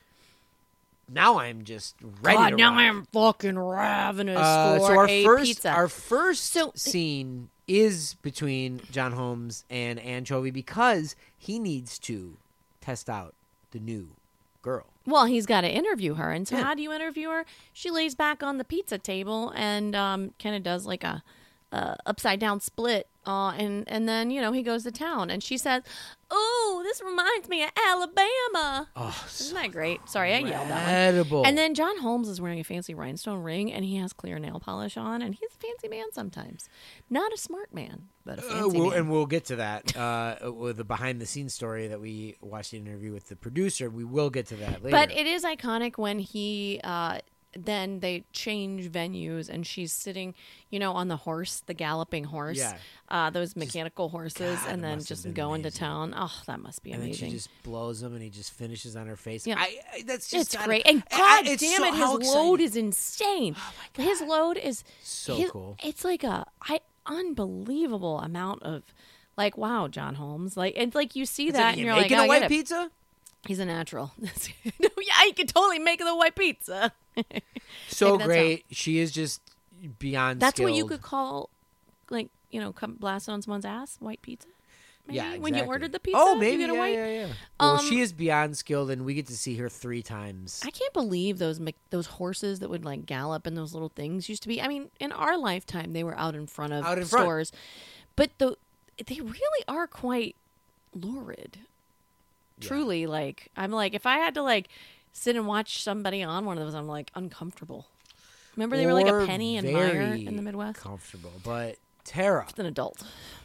now I'm just ready God, to now rock. I'm fucking ravenous Uh, for so our a first, pizza. our first So- scene is between John Holmes and Anchovy because he needs to test out the new girl. Well, he's got to interview her, and so Yeah. how do you interview her? She lays back on the pizza table and um, kind of does like a, a upside down split, uh, and and then you know he goes to town, and she says, "Oh, this reminds me of Alabama." Oh, Isn't that great? Sorry, I yelled that one. incredible! And then John Holmes is wearing a fancy rhinestone ring, and he has clear nail polish on, and he's a fancy man sometimes. Not a smart man, but a Uh, fancy we'll, man. and we'll get to that uh, with the behind the scenes story that we watched the interview with the producer. We will get to that later. But it is iconic when he uh, then they change venues and she's sitting, you know, on the horse, the galloping horse. Yeah. Uh, those mechanical horses, God, it and then must have just been going amazing. to town. Oh, that must be and then amazing. she just blows him, and he just finishes on her face. Yeah. I, I, that's just It's gotta- great, and I- God it's damn so- it, his how load exciting. is insane. Oh my His load is So his- cool. It's like a I, unbelievable amount of, like, wow, John Holmes. Like, it's like you see It's that, like, and you you're like, making I a get white it. pizza? He's a natural. No, yeah, he could totally make the white pizza. So Maybe that's great. She is just beyond That's skilled. what you could call, like, you know, come blast on someone's ass, white pizza. Maybe? Yeah, When you exactly. ordered the pizza, Oh, maybe. you get a yeah, white. yeah, yeah. Well, Um, she is beyond skilled, and we get to see her three times. I can't believe those mech- those horses that would like gallop and those little things used to be. I mean, in our lifetime, they were out in front of Out in front. stores, but the they really are quite lurid. Yeah. Truly, like I'm like if I had to like sit and watch somebody on one of those, I'm like uncomfortable. Remember, they were like Or a penny and Meyer very in the Midwest. comfortable. But Tara, It's an adult.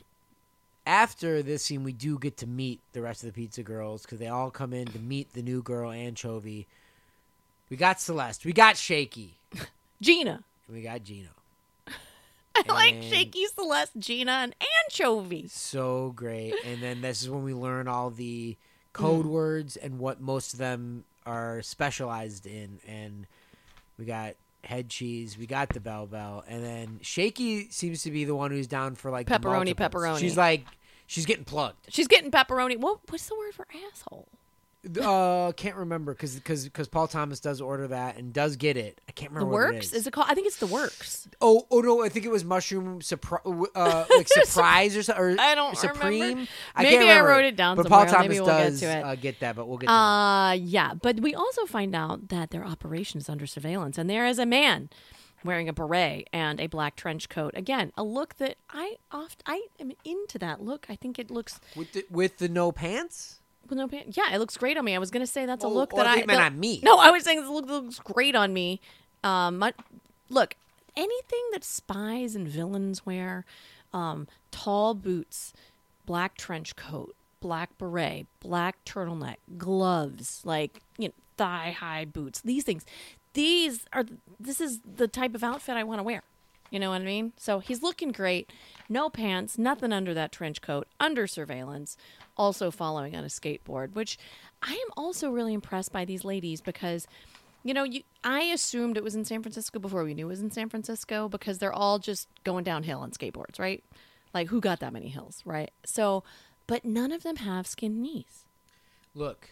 after this scene, we do get to meet the rest of the pizza girls because they all come in to meet the new girl, Anchovy. We got Celeste. We got Shaky. Gina. And we got Gino. I like And- Shaky, Celeste, Gina, and Anchovy. So great. And then this is when we learn all the code Mm. words and what most of them are specialized in. And we got head cheese, we got the bell bell, and then Shaky seems to be the one who's down for like the Pepperoni, multiples. pepperoni. She's like, she's getting plugged. She's getting pepperoni. What? What's the word for asshole? Uh, can't remember because because because Paul Thomas does order that and does get it. I can't The remember what it works? is. Is it called? I think it's the works. Oh, oh no! I think it was mushroom surpri- uh, like surprise or something. I don't supreme. remember. I Maybe can't I remember. wrote it down But somewhere. Paul Thomas Maybe we'll get does to it. Uh, get that, but we'll get to Uh, yeah, but we also find out that their operation is under surveillance, and there is a man wearing a beret and a black trench coat. Again, a look that I oft I am into that look. I think it looks with the, with the no pants. with no pants. Yeah, it looks great on me. I was gonna say that's a Oh, look oh, that I I think it meant that- on me. No, I was saying this look looks great on me. Um, my, look, anything that spies and villains wear, um, tall boots, black trench coat, black beret, black turtleneck, gloves, like you know, thigh high boots. These things, these are this is the type of outfit I want to wear. You know what I mean? So he's looking great. No pants, nothing under that trench coat, under surveillance, also following on a skateboard, which I am also really impressed by these ladies because, you know, you I assumed it was in San Francisco before we knew it was in San Francisco because they're all just going downhill on skateboards, right? Like, who got that many hills, right? So, but none of them have skinned knees. Look,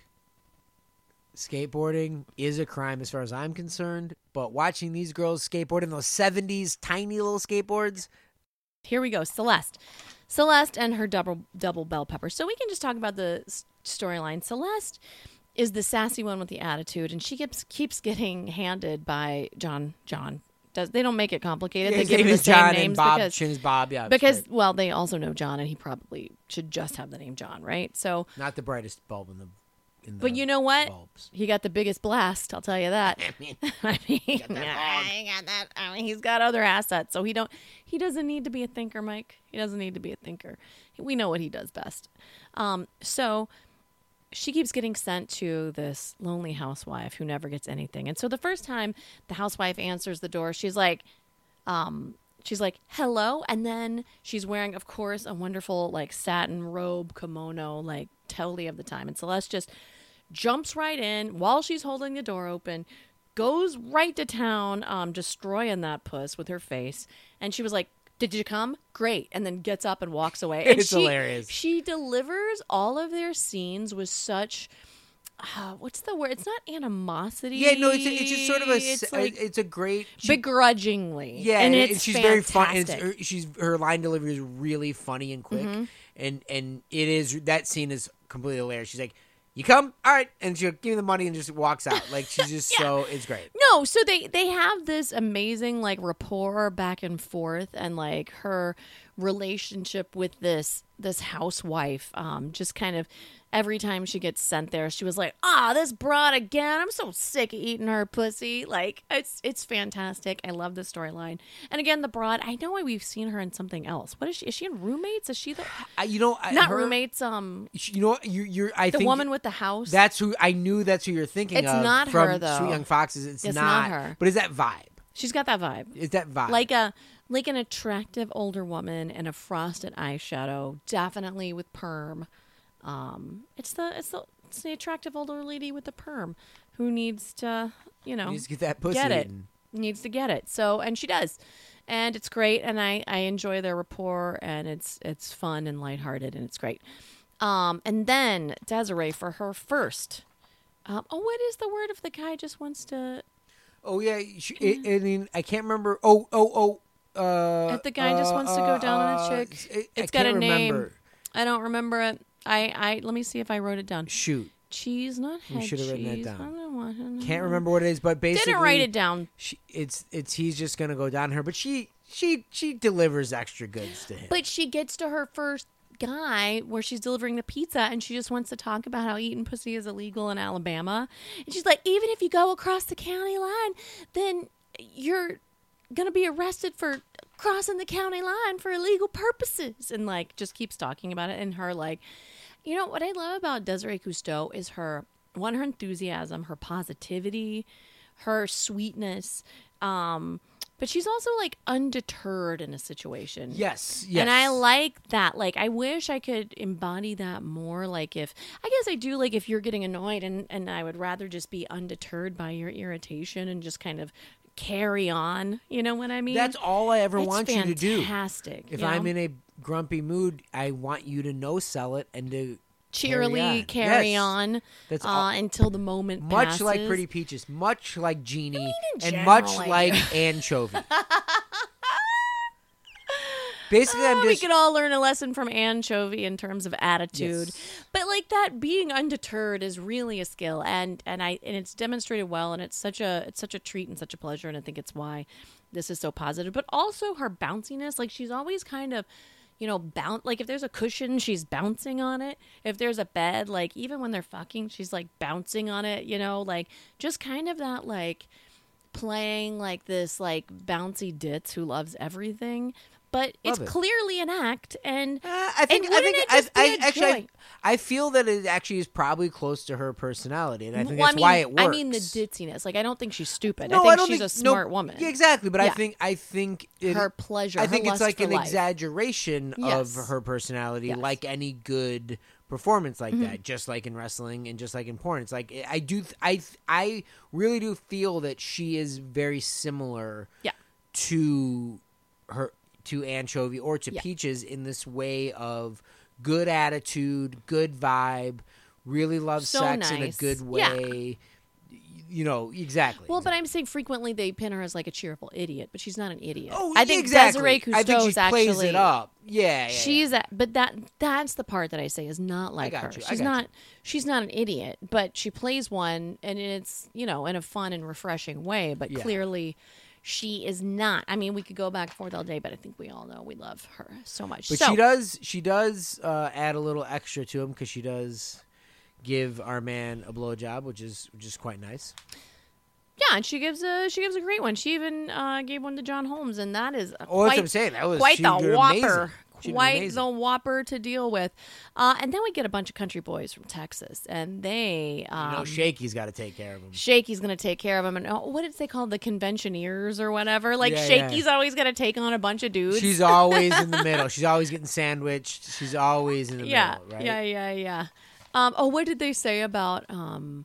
skateboarding is a crime as far as I'm concerned, but watching these girls skateboard in those seventies tiny little skateboards. Here we go, Celeste. Celeste and her double double bell pepper. So we can just talk about the s- storyline. Celeste is the sassy one with the attitude, and she keeps keeps getting handed by John. John does they don't make it complicated. His they give name him the is same John names and Bob. because Chin's Bob, yeah. it's because great. well they also know John, and he probably should just have the name John, right? So, Not the brightest bulb in the in the but you know what? bulbs. He got the biggest blast. I'll tell you that. I mean, I mean, got that yeah, hog. he got that. I mean, he's got other assets, so he don't. He doesn't need to be a thinker, Mike. He doesn't need to be a thinker. We know what he does best. Um, so she keeps getting sent to this lonely housewife who never gets anything. And so the first time the housewife answers the door, she's like, um, she's like, "Hello," and then she's wearing, of course, a wonderful like satin robe, kimono, like totally of the time. And Celeste just jumps right in while she's holding the door open, goes right to town, um, destroying that puss with her face. And she was like, "Did you come? Great." And then gets up and walks away. And It's she, hilarious. She delivers all of their scenes with such, uh, what's the word? It's not animosity. yeah, no, it's a, it's just sort of a It's it's, like it's a great she- begrudgingly. yeah, and, and, it's she's very fun. And it's, fantastic. her, she's her line delivery is really funny and quick, Mm-hmm. and and it is that scene is completely hilarious. She's like, "You come, all right," and she'll give me the money and just walks out. Like she's just Yeah. so it's great. No, so they they have this amazing like rapport back and forth, and like her relationship with this this housewife, um, just kind of every time she gets sent there, she was like, "Ah, this broad again. I'm so sick of eating her pussy." Like it's it's fantastic. I love the storyline. And again, the broad. I know we've seen her in something else. What is she? Is she in Roommates? Is she the I, you know, I, not her- Roommates? Um, she- You know, what, you you're I the think woman with the house. that's who I knew. That's who you're thinking It's of. not from her, though. Sweet Young Foxes. It's, It's not, not her. But is that vibe? She's got that vibe. Is that vibe? like a like an attractive older woman in a frosted eyeshadow, definitely with perm. Um, it's the it's the it's the attractive older lady with the perm who needs to you know needs to get that pussy. get it eaten. needs to get it. So and she does, and it's great. And I I enjoy their rapport, and it's it's fun and lighthearted, and it's great. Um, and then Desiree for her first. Um, oh, what is the word if the guy just wants to? Oh yeah, she, I, I mean I can't remember. Oh oh oh. Uh, If the guy just wants to go down on a uh, chick, I- I it's got a can't name. remember. I don't remember it. I, I let me see if I wrote it down. Shoot, Cheese, not You head should have cheese. written that down. I don't want- I don't can't know. remember what it is, but basically Didn't write it down. She, it's it's he's just gonna go down her, but she she she delivers extra goods to him. But she gets to her first guy where she's delivering the pizza, and she just wants to talk about how eating pussy is illegal in Alabama. And she's like, even if you go across the county line, then you're gonna be arrested for crossing the county line for illegal purposes, and like just keeps talking about it. And her like, you know what I love about Desiree Cousteau is her one her enthusiasm, her positivity, her sweetness, um but she's also like undeterred in a situation. yes, yes, And I like that. Like, I wish I could embody that more. Like, if I guess I do, like, if you're getting annoyed, and, and I would rather just be undeterred by your irritation and just kind of carry on. You know what I mean? That's all I ever It's want you to do. fantastic. If you I'm know? in a grumpy mood, I want you to no sell it and to cheerily carry carry, on. Yes. on That's uh, all- until the moment much passes. like Pretty Peaches, much like Jeannie, in and general, much I like do. Anchovy. Basically, I'm Oh, just. we could all learn a lesson from Anchovy in terms of attitude, Yes. but like that, being undeterred is really a skill, and and I and it's demonstrated well, and it's such a it's such a treat and such a pleasure, and I think it's why this is so positive. But also her bounciness, like she's always kind of, you know, bounce. Like if there's a cushion, she's bouncing on it. If there's a bed, like even when they're fucking, she's like bouncing on it. You know, like just kind of that like playing like this like bouncy ditz who loves everything. But Love it's it. clearly an act, and Uh, I think. and I wouldn't think. it just I, be I a actually. joy? I, I feel that it actually is probably close to her personality, and I think Well, that's I mean, why it works. I mean the ditziness. Like I don't think she's stupid. No, I think don't she's think, a smart no, woman. Yeah, exactly. But I Yeah. think. I think it, Her pleasure. I think her it's lust like for an life. exaggeration Yes. of her personality, Yes. Mm-hmm. like any good performance like that. Just like in wrestling and just like in porn, it's like I do. I I really do feel that she is very similar. Yeah. To her, to Anchovy or to Yeah. Peaches in this way of good attitude, good vibe, really loves So sex in a nice. good Yeah. way. You know exactly. Well, but I'm saying frequently they pin her as like a cheerful idiot, but she's not an idiot. Oh, I think exactly. Desiree Cousteau I think she is plays actually it up. Yeah, yeah, She's yeah. a, but that that's the part that I say is not like got her. you, I She's got not you. she's not an idiot, but she plays one, and it's, you know, in a fun and refreshing way. But Yeah. clearly, she is not. I mean, we could go back and forth all day, but I think we all know we love her so much. But so, she does. She does uh, add a little extra to him because she does give our man a blowjob, which is which is quite nice. yeah, and she gives a she gives a great one. She even uh, gave one to John Holmes, and that is a Oh, that's what quite I'm saying. That was quite she the did whopper. amazing. She did Quite amazing. the whopper to deal with. Uh, and then we get a bunch of country boys from Texas, and they. Um, You know, Shaky's got to take care of him. Shaky's going to take care of him. And oh, what did they call the conventioneers or whatever? Like, Yeah, Shaky's yeah. always going to take on a bunch of dudes. She's always in the middle. She's always getting sandwiched. She's always in the yeah, middle, right? yeah, yeah, yeah. Um, oh, what did they say about um,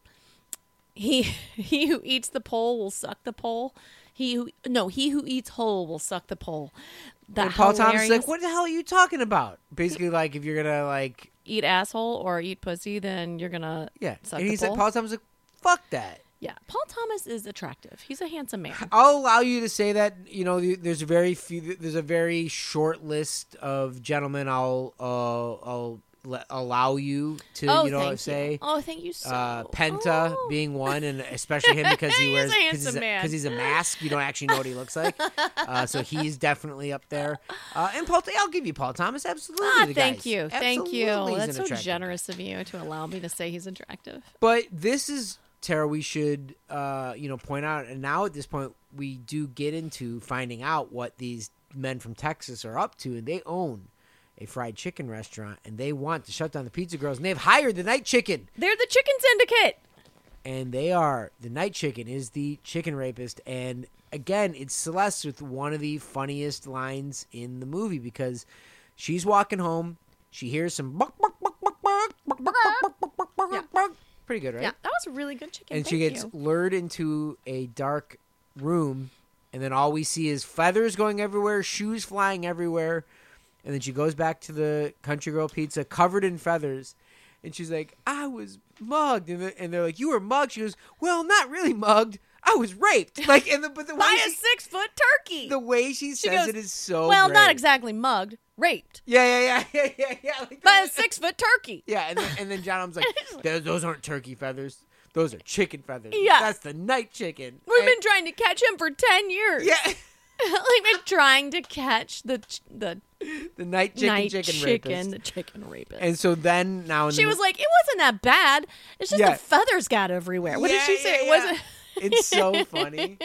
he he who eats the pole will suck the pole? He who no, he who eats whole will suck the pole. That And Paul Thomas is hilarious- like, "What the hell are you talking about?" Basically, like if you're gonna like, eat asshole or eat pussy, then you're gonna yeah. suck and the he said, pole. Paul Thomas is like, "Fuck that." Yeah, Paul Thomas is attractive. He's a handsome man. I'll allow you to say that. You know, there's a very few. There's a very short list of gentlemen. I'll uh, I'll let, allow you to oh, you know thank say. you. Oh, thank you so. Uh, Penta oh. being one, and especially him because he He's wears a handsome because he's, man. 'cause he's a mask. You don't actually know what he looks like, uh, so he's definitely up there. Uh, and Paul, I'll give you Paul Thomas. Absolutely, Ah, the thank guy's- you, thank you. absolutely he's That's an so attractive generous of you to allow me to say he's attractive. But this is, Tara, we should uh, you know point out, and now at this point we do get into finding out what these men from Texas are up to, and they own a fried chicken restaurant, and they want to shut down the Pizza Girls, and they've hired the Night Chicken, They're the chicken syndicate. and they are the Night Chicken is the chicken rapist, and again it's Celeste with one of the funniest lines in the movie because she's walking home, she hears some buck, buck, buck, buck, buck, buck, buck, buck, buck, buck, buck, Yeah. buck. Pretty good, right? Yeah, that was a really good chicken. And Thank she gets you. lured into a dark room, and then all we see is feathers going everywhere, shoes flying everywhere, and then she goes back to the Country Girl Pizza covered in feathers, and she's like, "I was mugged," and, the, and they're like, "You were mugged?" She goes, "Well, not really mugged. I was raped." Like, and the but the way By a she, six foot turkey. the way she says goes, it is so well, not great. exactly mugged, raped Yeah, yeah, yeah, yeah, yeah, yeah. Like, by a six foot turkey. yeah, and then, and then John Holmes like, "Those those aren't turkey feathers. Those are chicken feathers. Yeah. That's the Night Chicken." We've And- been trying to catch him for ten years. yeah. We've been trying to catch the ch- the The night chicken night chicken, chicken, rapist. the chicken rapist. And so then now in she the, was like, "It wasn't that bad. It's just Yeah. the feathers got everywhere." What Yeah, did she say? yeah, It yeah. wasn't. It's so funny.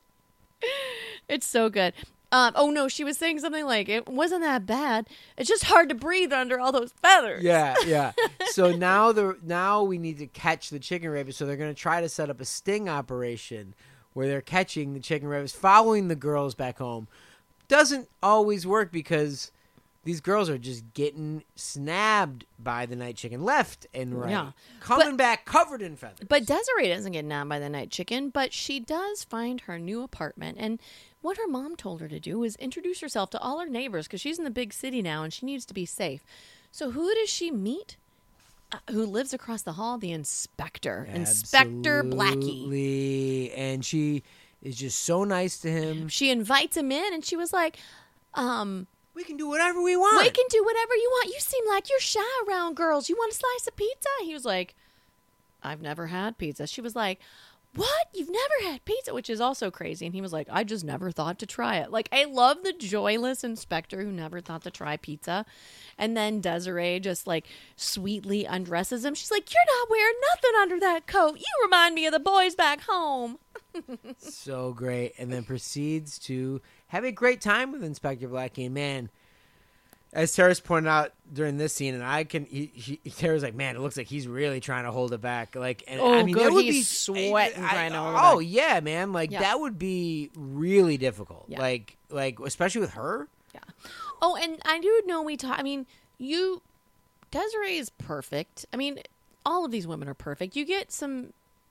It's so good. Um, oh no, she was saying something like, "It wasn't that bad. It's just hard to breathe under all those feathers." Yeah, yeah. So now the now we need to catch the chicken rapist. So they're going to try to set up a sting operation where they're catching the chicken rapist, following the girls back home. Doesn't always work because these girls are just getting snabbed by the Night Chicken left and right, Yeah. coming But- back covered in feathers. But Desiree doesn't get nabbed by the night chicken, but she does find her new apartment. And what her mom told her to do was introduce herself to all her neighbors because she's in the big city now and she needs to be safe. So who does she meet? Uh, who lives across the hall? The inspector, Inspector Blackie. Absolutely. And she is just so nice to him. She invites him in and she was like, um, We can do whatever we want. We can do whatever you want. You seem like you're shy around girls. You want a slice of pizza? He was like, I've never had pizza. She was like, what? You've never had pizza? Which is also crazy. And he was like, I just never thought to try it. Like, I love the joyless inspector who never thought to try pizza. And then Desiree just, like, sweetly undresses him. She's like, you're not wearing nothing under that coat. You remind me of the boys back home. So great. And then proceeds to have a great time with Inspector Blackie. And, man, as Tara's pointed out during this scene, and I can, he, he, Tara's like, man, it looks like he's really trying to hold it back. Like, and Oh, I mean, good. that would He's be sweating I, trying to hold it Oh, back. yeah, man. Like, Yeah. that would be really difficult. Yeah. Like, like, especially with her. Yeah. Oh, and I do know we talk. I mean, you, Desiree is perfect. I mean, all of these women are perfect. You get some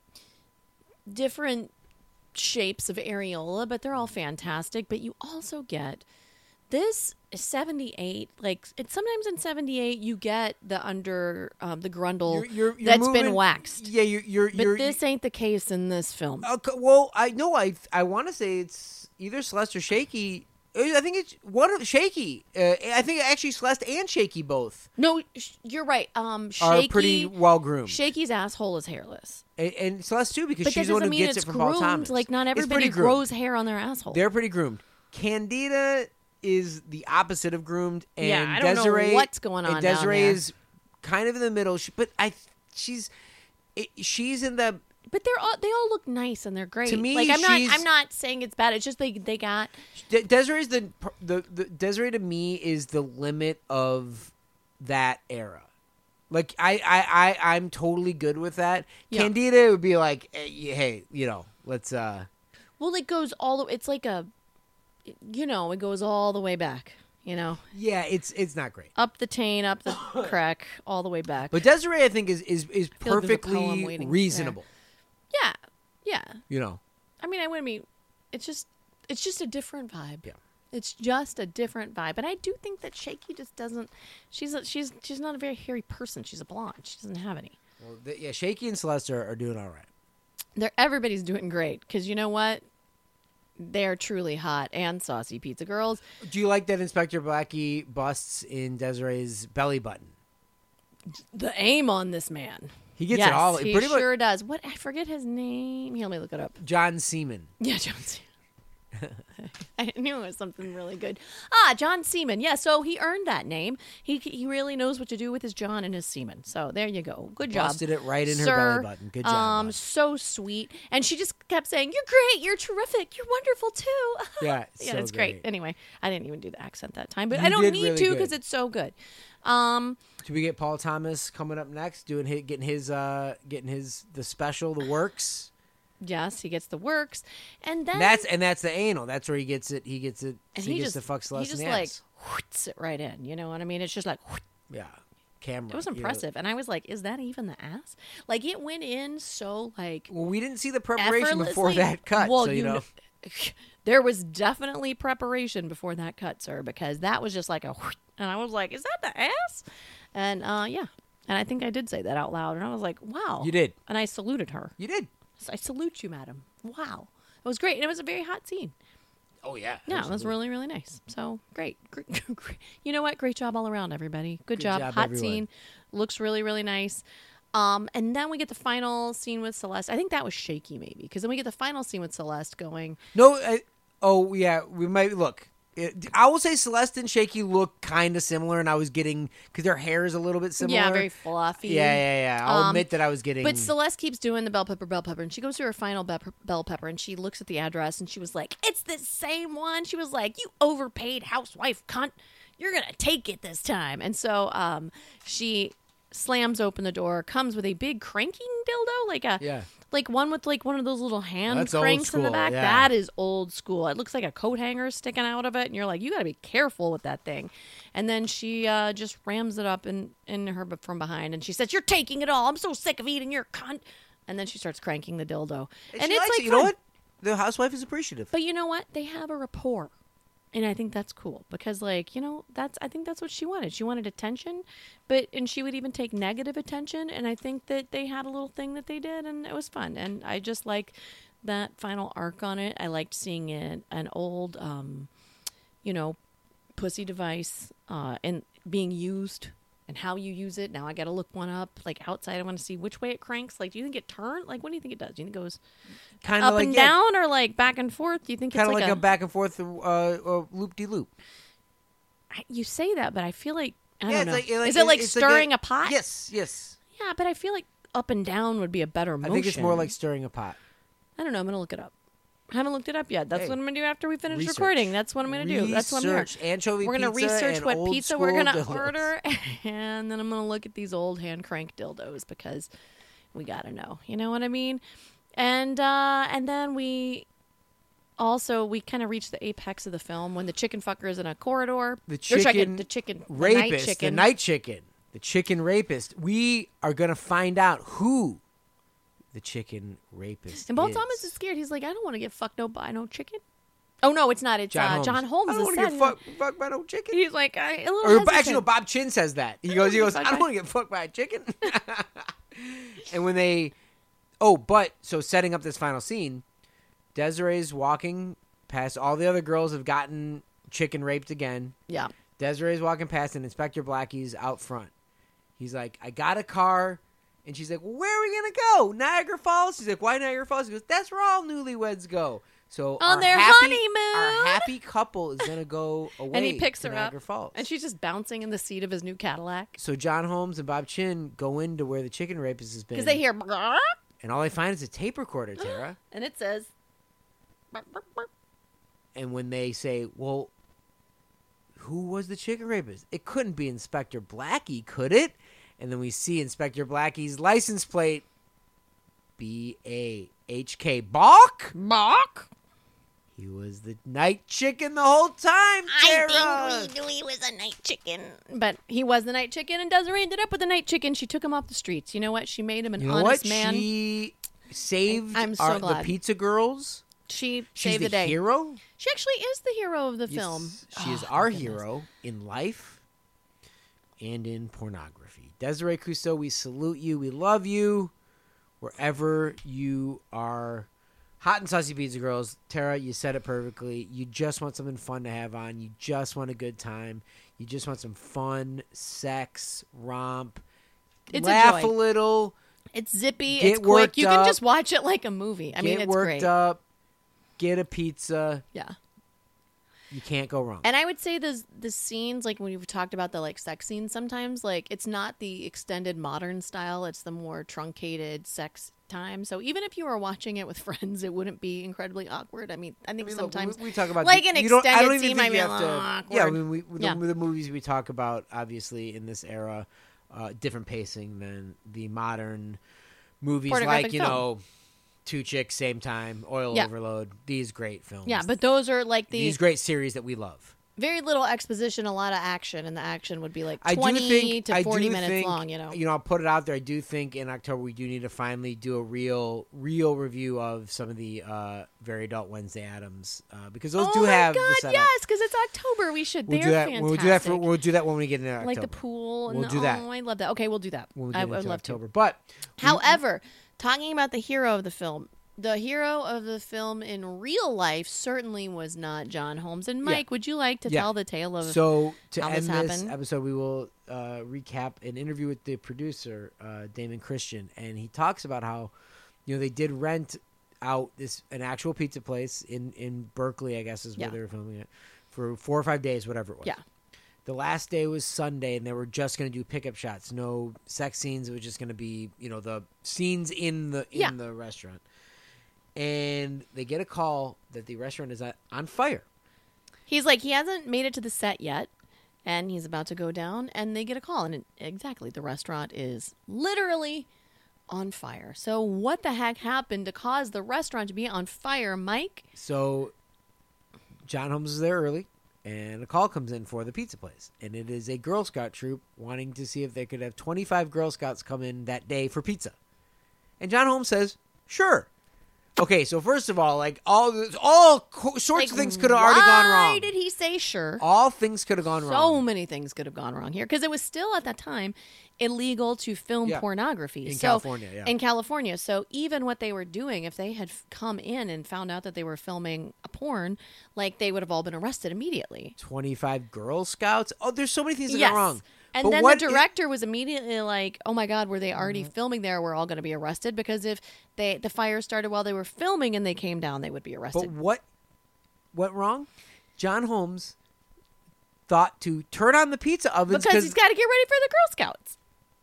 different shapes of areola, but they're all fantastic. But you also get this seventy-eight. Like, it's sometimes in seventy-eight you get the under um, the grundle You're, you're, you're that's moving, been waxed. Yeah, you're, you're, But you're this ain't the case in this film. Okay, well, I know I I want to say it's either Celeste or Shaky. I think it's one of Shaky. Uh, I think actually Celeste and Shaky both No, sh- you're right. Um, are Shaky, pretty well groomed, Shaky's asshole is hairless. and, and Celeste too because But she's that the one who doesn't mean gets it's it from Paul groomed. Thomas. Like, not It's everybody pretty groomed. grows hair on their asshole. They're pretty groomed. Candida is the opposite of groomed, and Yeah, I don't know Desiree, what's going on and down Desiree there. is kind of in the middle. She, but I, she's, it, she's in the. But they're all they all look nice and they're great. To me, like I'm not she's- I'm not saying it's bad. It's just they they got De- Desiree's the, the the Desiree to me is the limit of that era. Like I I I I'm totally good with that. Yeah. Candida would be like, hey, hey, you know, let's uh. well, it goes all the it's like a you know it goes all the way back. You know, Yeah, it's it's not great. up the chain, up the crack, all the way back. But Desiree, I think, is is is feel like there's a poem perfectly waiting reasonable. yeah, yeah. You know. I mean, I wouldn't be. It's just it's just a different vibe. Yeah. It's just a different vibe. But I do think that Shaky just doesn't. She's a, she's she's not a very hairy person. She's a blonde. She doesn't have any. Well, the, yeah, Shaky and Celeste are, are doing all right. They're everybody's doing great because you know what? They're truly hot and saucy pizza girls. Do you like that Inspector Blackie busts in Desiree's belly button? The aim on this man. He gets yes, it all. he Pretty sure much. does. What I forget his name. Here, let me look it up. John Seaman. Yeah, John Seaman. I knew it was something really good. Ah, John Seaman. Yeah, so he earned that name. He he really knows what to do with his John and his semen. So there you go. Good job. Busted it right in her sir. belly button. Good job. Um, bud. so sweet. And she just kept saying, "You're great. You're terrific. You're wonderful too." Yeah, yeah, so it's great. great. Anyway, I didn't even do the accent that time, but You I don't did need really to good. because it's so good. Um, Do we get Paul Thomas coming up next, doing his, getting his uh getting his the special, the works? yes, he gets the works, and then And that's and that's the anal. That's where he gets it. He gets it. and he, he gets just to fuck Celeste he just in the like ass. whoots it right in. You know what I mean? It's just like. whoot. Yeah, camera. It was you know. impressive, and I was like, "Is that even the ass?" Like it went in so like Well, we didn't see the preparation before effortlessly. that cut, Well, so you, know. there was definitely preparation before that cut, sir, because that was just like a, whoosh, and I was like, "Is that the ass?" And uh, yeah, and I think I did say that out loud, and I was like, "Wow!" You did. and I saluted her. You did. I salute you, madam. Wow, it was great, and it was a very hot scene. Oh yeah. Yeah, it was really, really nice. So great. great. You know what? Great job all around, everybody. Good, Good job. job, Hot everyone. scene. Looks really, really nice. Um, and then we get the final scene with Celeste. I think that was shaky, maybe, because then we get the final scene with Celeste going. No. I, oh yeah. We might look. It, I will say Celeste and Shaky look kind of similar, and I was getting because their hair is a little bit similar. Yeah, very fluffy. Yeah, yeah, yeah. I'll Um, admit that I was getting. But Celeste keeps doing the bell pepper, bell pepper, and she goes to her final bell, bell pepper, and she looks at the address, and she was like, "It's the same one." She was like, "You overpaid housewife cunt. You're gonna take it this time." And so, um, she slams open the door, comes with a big cranking dildo, like a Yeah. like one with like one of those little hand That's old cranks in the school, back. yeah. That is old school. It looks like a coat hanger sticking out of it, and you're like, you got to be careful with that thing. And then she uh, just rams it up in in her b- from behind, and she says, "You're taking it all. I'm so sick of eating your cunt." And then she starts cranking the dildo, And, and she it's likes like it. You know fun. what? The housewife is appreciative. But you know what? They have a rapport. And I think that's cool because, like, you know, that's I think that's what she wanted. She wanted attention, but and she would even take negative attention. And I think that they had a little thing that they did, and it was fun. And I just like that final arc on it. I liked seeing it an old, um, you know, pussy device uh, and being used and how you use it. Now I got to look one up. Like outside, I want to see which way it cranks. Like, do you think it turns? Like, what do you think it does? Do you think it goes Kind up of like and yeah, down or like back and forth? Do you think kind it's of like, like, a, a, back and forth uh, uh, loop de loop. I- You say that, but I feel like I Yeah, don't it's know. like- like- Is it like it's like a- stirring a, pot? Yes, yes. Yeah, but I feel like up and down would be a better motion. I think it's more like stirring a pot. I don't know. I'm gonna look it up. I haven't looked it up yet. That's Hey, what I'm gonna do after we finish research. recording. That's what I'm gonna do. That's what I'm here. Research anchovy We're gonna pizza research and what old pizza we're school gonna dildos. order, and then I'm gonna look at these old hand crank dildos because we gotta know. You know what I mean? And uh, and then we also we kind of reach the apex of the film when the chicken fucker is in a corridor. The Or chicken, chicken the chicken the rapist, night chicken. the night chicken, the chicken rapist. We are gonna find out who the chicken rapist And Paul is. Thomas is scared. He's like, I don't want to get fucked up by no chicken. Oh no, it's not. It's John uh, Holmes. John Holmes. I don't is want to get sad. fucked, fucked by no chicken. He's like, I, a little Or hesitant. actually, no. Bob Chin says that. He goes, he goes. I don't Okay. want to get fucked by a chicken. And when they, oh, but so setting up this final scene, Desiree's walking past. All the other girls have gotten chicken raped again. Yeah. Desiree's walking past, and Inspector Blackie's out front. He's like, I got a car. And she's like, well, where are we going to go? Niagara Falls? She's like, why Niagara Falls? He goes, that's where all newlyweds go. So On our their happy, honeymoon. Our happy couple is going to go away And he picks to her Niagara up, Falls. and she's just bouncing in the seat of his new Cadillac So John Holmes and Bob Chin go into where the chicken rapist has been. because they hear, "Brrr," And all they find is a tape recorder, Tara. and it says, "Brrr, brrr, brrr." And when they say, well, who was the chicken rapist? It couldn't be Inspector Blackie, could it? And then we see Inspector Blackie's license plate, B A H K. Bach? Bach. He was the night chicken the whole time, Tara. I think we knew he was a night chicken. But he was the night chicken, and Desiree ended up with the night chicken. She took him off the streets. You know what? She made him an You know honest what? man. She saved I'm so our, the glad. pizza girls. She She's saved the, the day. hero. She actually is the hero of the Yes, film. She is Oh, our my goodness. hero in life and in pornography. Desiree Crusoe, we salute you. We love you wherever you are. Hot and saucy pizza girls. Tara, you said it perfectly. You just want something fun to have on. You just want a good time. You just want some fun, sex, romp. It's a laugh joy. a little. It's zippy. Get It's quick. worked You can up. just watch it like a movie. I get mean, it's worked great. up. Get a pizza. Yeah. You can't go wrong. And I would say the the scenes, like when you've talked about the like sex scenes, sometimes like it's not the extended modern style; it's the more truncated sex time. So even if you were watching it with friends, it wouldn't be incredibly awkward. I mean, I think I mean, look, sometimes we, we talk about like the- an you don't- I don't extended even scene think might be you a have little to- awkward. Yeah, I mean, we, the, Yeah. the movies we talk about, obviously in this era, uh, different pacing than the modern movies, Pornographic like you film. know, Two Chicks, Same Time, Oil Yeah. Overload. These great films. Yeah, but those are like the these great series that we love. very little exposition, a lot of action, and the action would be like I do twenty think to I forty do minutes think, long. You know, You know, I'll put it out there. I do think in October we do need to finally do a real, real review of some of the uh, very adult Wednesday Addams uh, because those oh do my have god, the setup. yes, because it's October. We should. We'll They're do that. fantastic. We'll do that. For, we'll do that when we get into October. like the pool. And We'll the, do that. Oh, I love that. Okay, we'll do that. When we I get would into love October. to. But However, talking about the hero of the film, the hero of the film in real life certainly was not John Holmes. And Mike, would you like to Yeah. tell the tale of? So to how end this this happened? episode, we will uh, recap an interview with the producer, uh, Damon Christian, and he talks about how, you know, they did rent out this an actual pizza place in in Berkeley, I guess is where Yeah. they were filming it, for four or five days, whatever it was. Yeah. The last day was Sunday, and they were just going to do pickup shots, no sex scenes. It was just going to be, you know, the scenes in the in Yeah. the restaurant. And they get a call that the restaurant is on fire. He's like, he hasn't made it to the set yet, and he's about to go down, and they get a call. And it, exactly, the restaurant is literally on fire. So what the heck happened to cause the restaurant to be on fire, Mike? So John Holmes is there early, and a call comes in for the pizza place. And it is a Girl Scout troop wanting to see if they could have twenty-five Girl Scouts come in that day for pizza. And John Holmes says, sure. Okay, so first of all, like all the, all co- sorts Like, of things could have already gone wrong. Why did he say sure? All things could have gone so wrong. So many things could have gone wrong here because it was still at that time illegal to film Yeah. pornography In so, California, yeah. In California, so even what they were doing, if they had f- come in and found out that they were filming a porn, like they would have all been arrested immediately. twenty-five Girl Scouts. Oh, there's so many things that Yes. went wrong. And But then what the i- director was immediately like, "Oh my God, were they already Mm-hmm. filming there? We're all going to be arrested because if they the fire started while they were filming and they came down, they would be arrested." But what went wrong? John Holmes thought to turn on the pizza ovens because he's got to get ready for the Girl Scouts.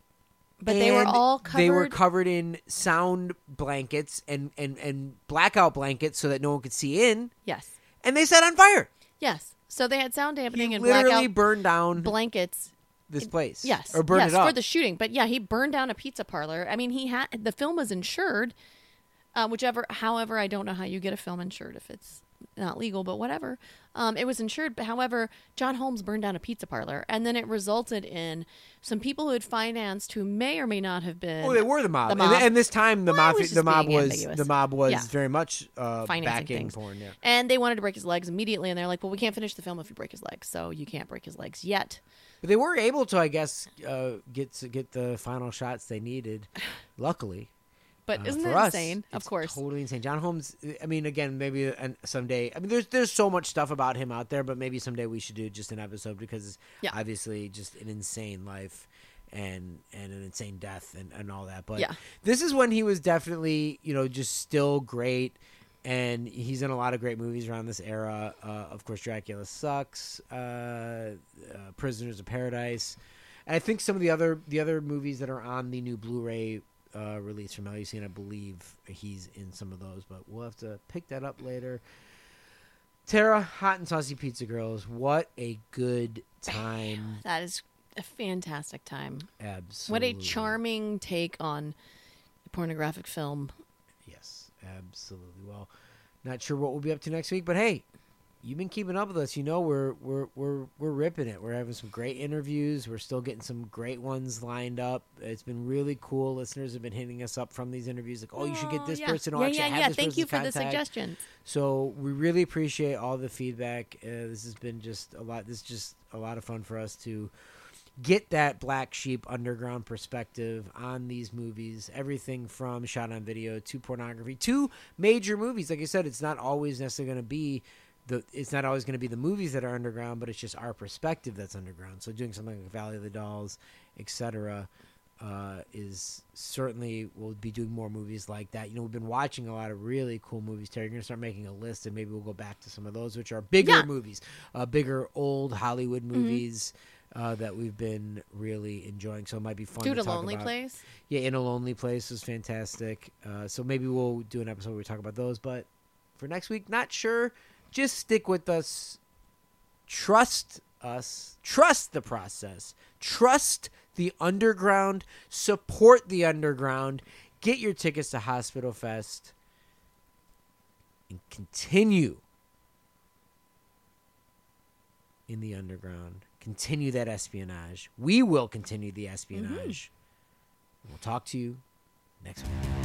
But they were and all covered. They were covered in sound blankets and, and, and blackout blankets so that no one could see in, Yes, and they set on fire. yes. So they had sound dampening He and literally blackout burned down blankets. this place. Yes, or burned yes, it up for the shooting. But yeah, he burned down a pizza parlor. I mean, he had the film was insured. Uh, whichever, however, I don't know how you get a film insured if it's not legal, but whatever. Um, it was insured. But however, John Holmes burned down a pizza parlor, and then it resulted in some people who had financed who may or may not have been. Oh, they were the mob, The mob. And, and this time the Well, it mob, was the just mob being was ambiguous. the mob was Yeah. very much uh, Financing backing things. porn. Yeah. And they wanted to break his legs immediately, and they're like, "Well, we can't finish the film if you break his legs, so you can't break his legs yet." But they were able to, I guess, uh, get to get the final shots they needed. Luckily, But uh, isn't for that us, insane? Of it's course. totally insane. John Holmes. I mean, again, maybe an, someday. I mean, there's there's so much stuff about him out there, but maybe someday we should do just an episode because Yeah. obviously just an insane life and and an insane death and, and all that. But Yeah. this is when he was definitely, you know, just still great. And he's in a lot of great movies around this era. Uh, of course, Dracula Sucks, uh, uh, Prisoners of Paradise, and I think some of the other the other movies that are on the new Blu-ray uh, release from L U C, and I believe he's in some of those. But we'll have to pick that up later. Tara, Hot and Saucy Pizza Girls, what a good time! That is a fantastic time. Absolutely, What a charming take on pornographic film. Yes, absolutely. Well, not sure what we'll be up to next week, but hey, you've been keeping up with us. You know we're we're we're we're ripping it. We're having some great interviews. We're still getting some great ones lined up. It's been really cool. Listeners have been hitting us up from these interviews, like, "Oh, you should get this yeah. person." Oh, yeah, actually, yeah, I have yeah. this Thank you person's for the contact." suggestions. So we really appreciate all the feedback. Uh, this has been just a lot. This is just a lot of fun for us to get that Black Sheep underground perspective on these movies. Everything from shot on video to pornography to major movies. Like I said, it's not always necessarily going to be the. It's not always going to be the movies that are underground, but it's just our perspective that's underground. So doing something like Valley of the Dolls, et cetera, uh, is certainly we'll be doing more movies like that. You know, we've been watching a lot of really cool movies. Terry, you're going to start making a list, and maybe we'll go back to some of those, which are bigger Yeah. movies, uh, bigger old Hollywood movies. Uh, that we've been really enjoying, so it might be fun Dude, to a talk lonely about. place. Yeah, In a Lonely Place was fantastic. Uh, so maybe we'll do an episode where we talk about those. But for next week, not sure. Just stick with us. Trust us. Trust the process. Trust the underground. Support the underground. Get your tickets to Hospital Fest. And continue in the underground. Continue that espionage. We will continue the espionage. We'll talk to you next week.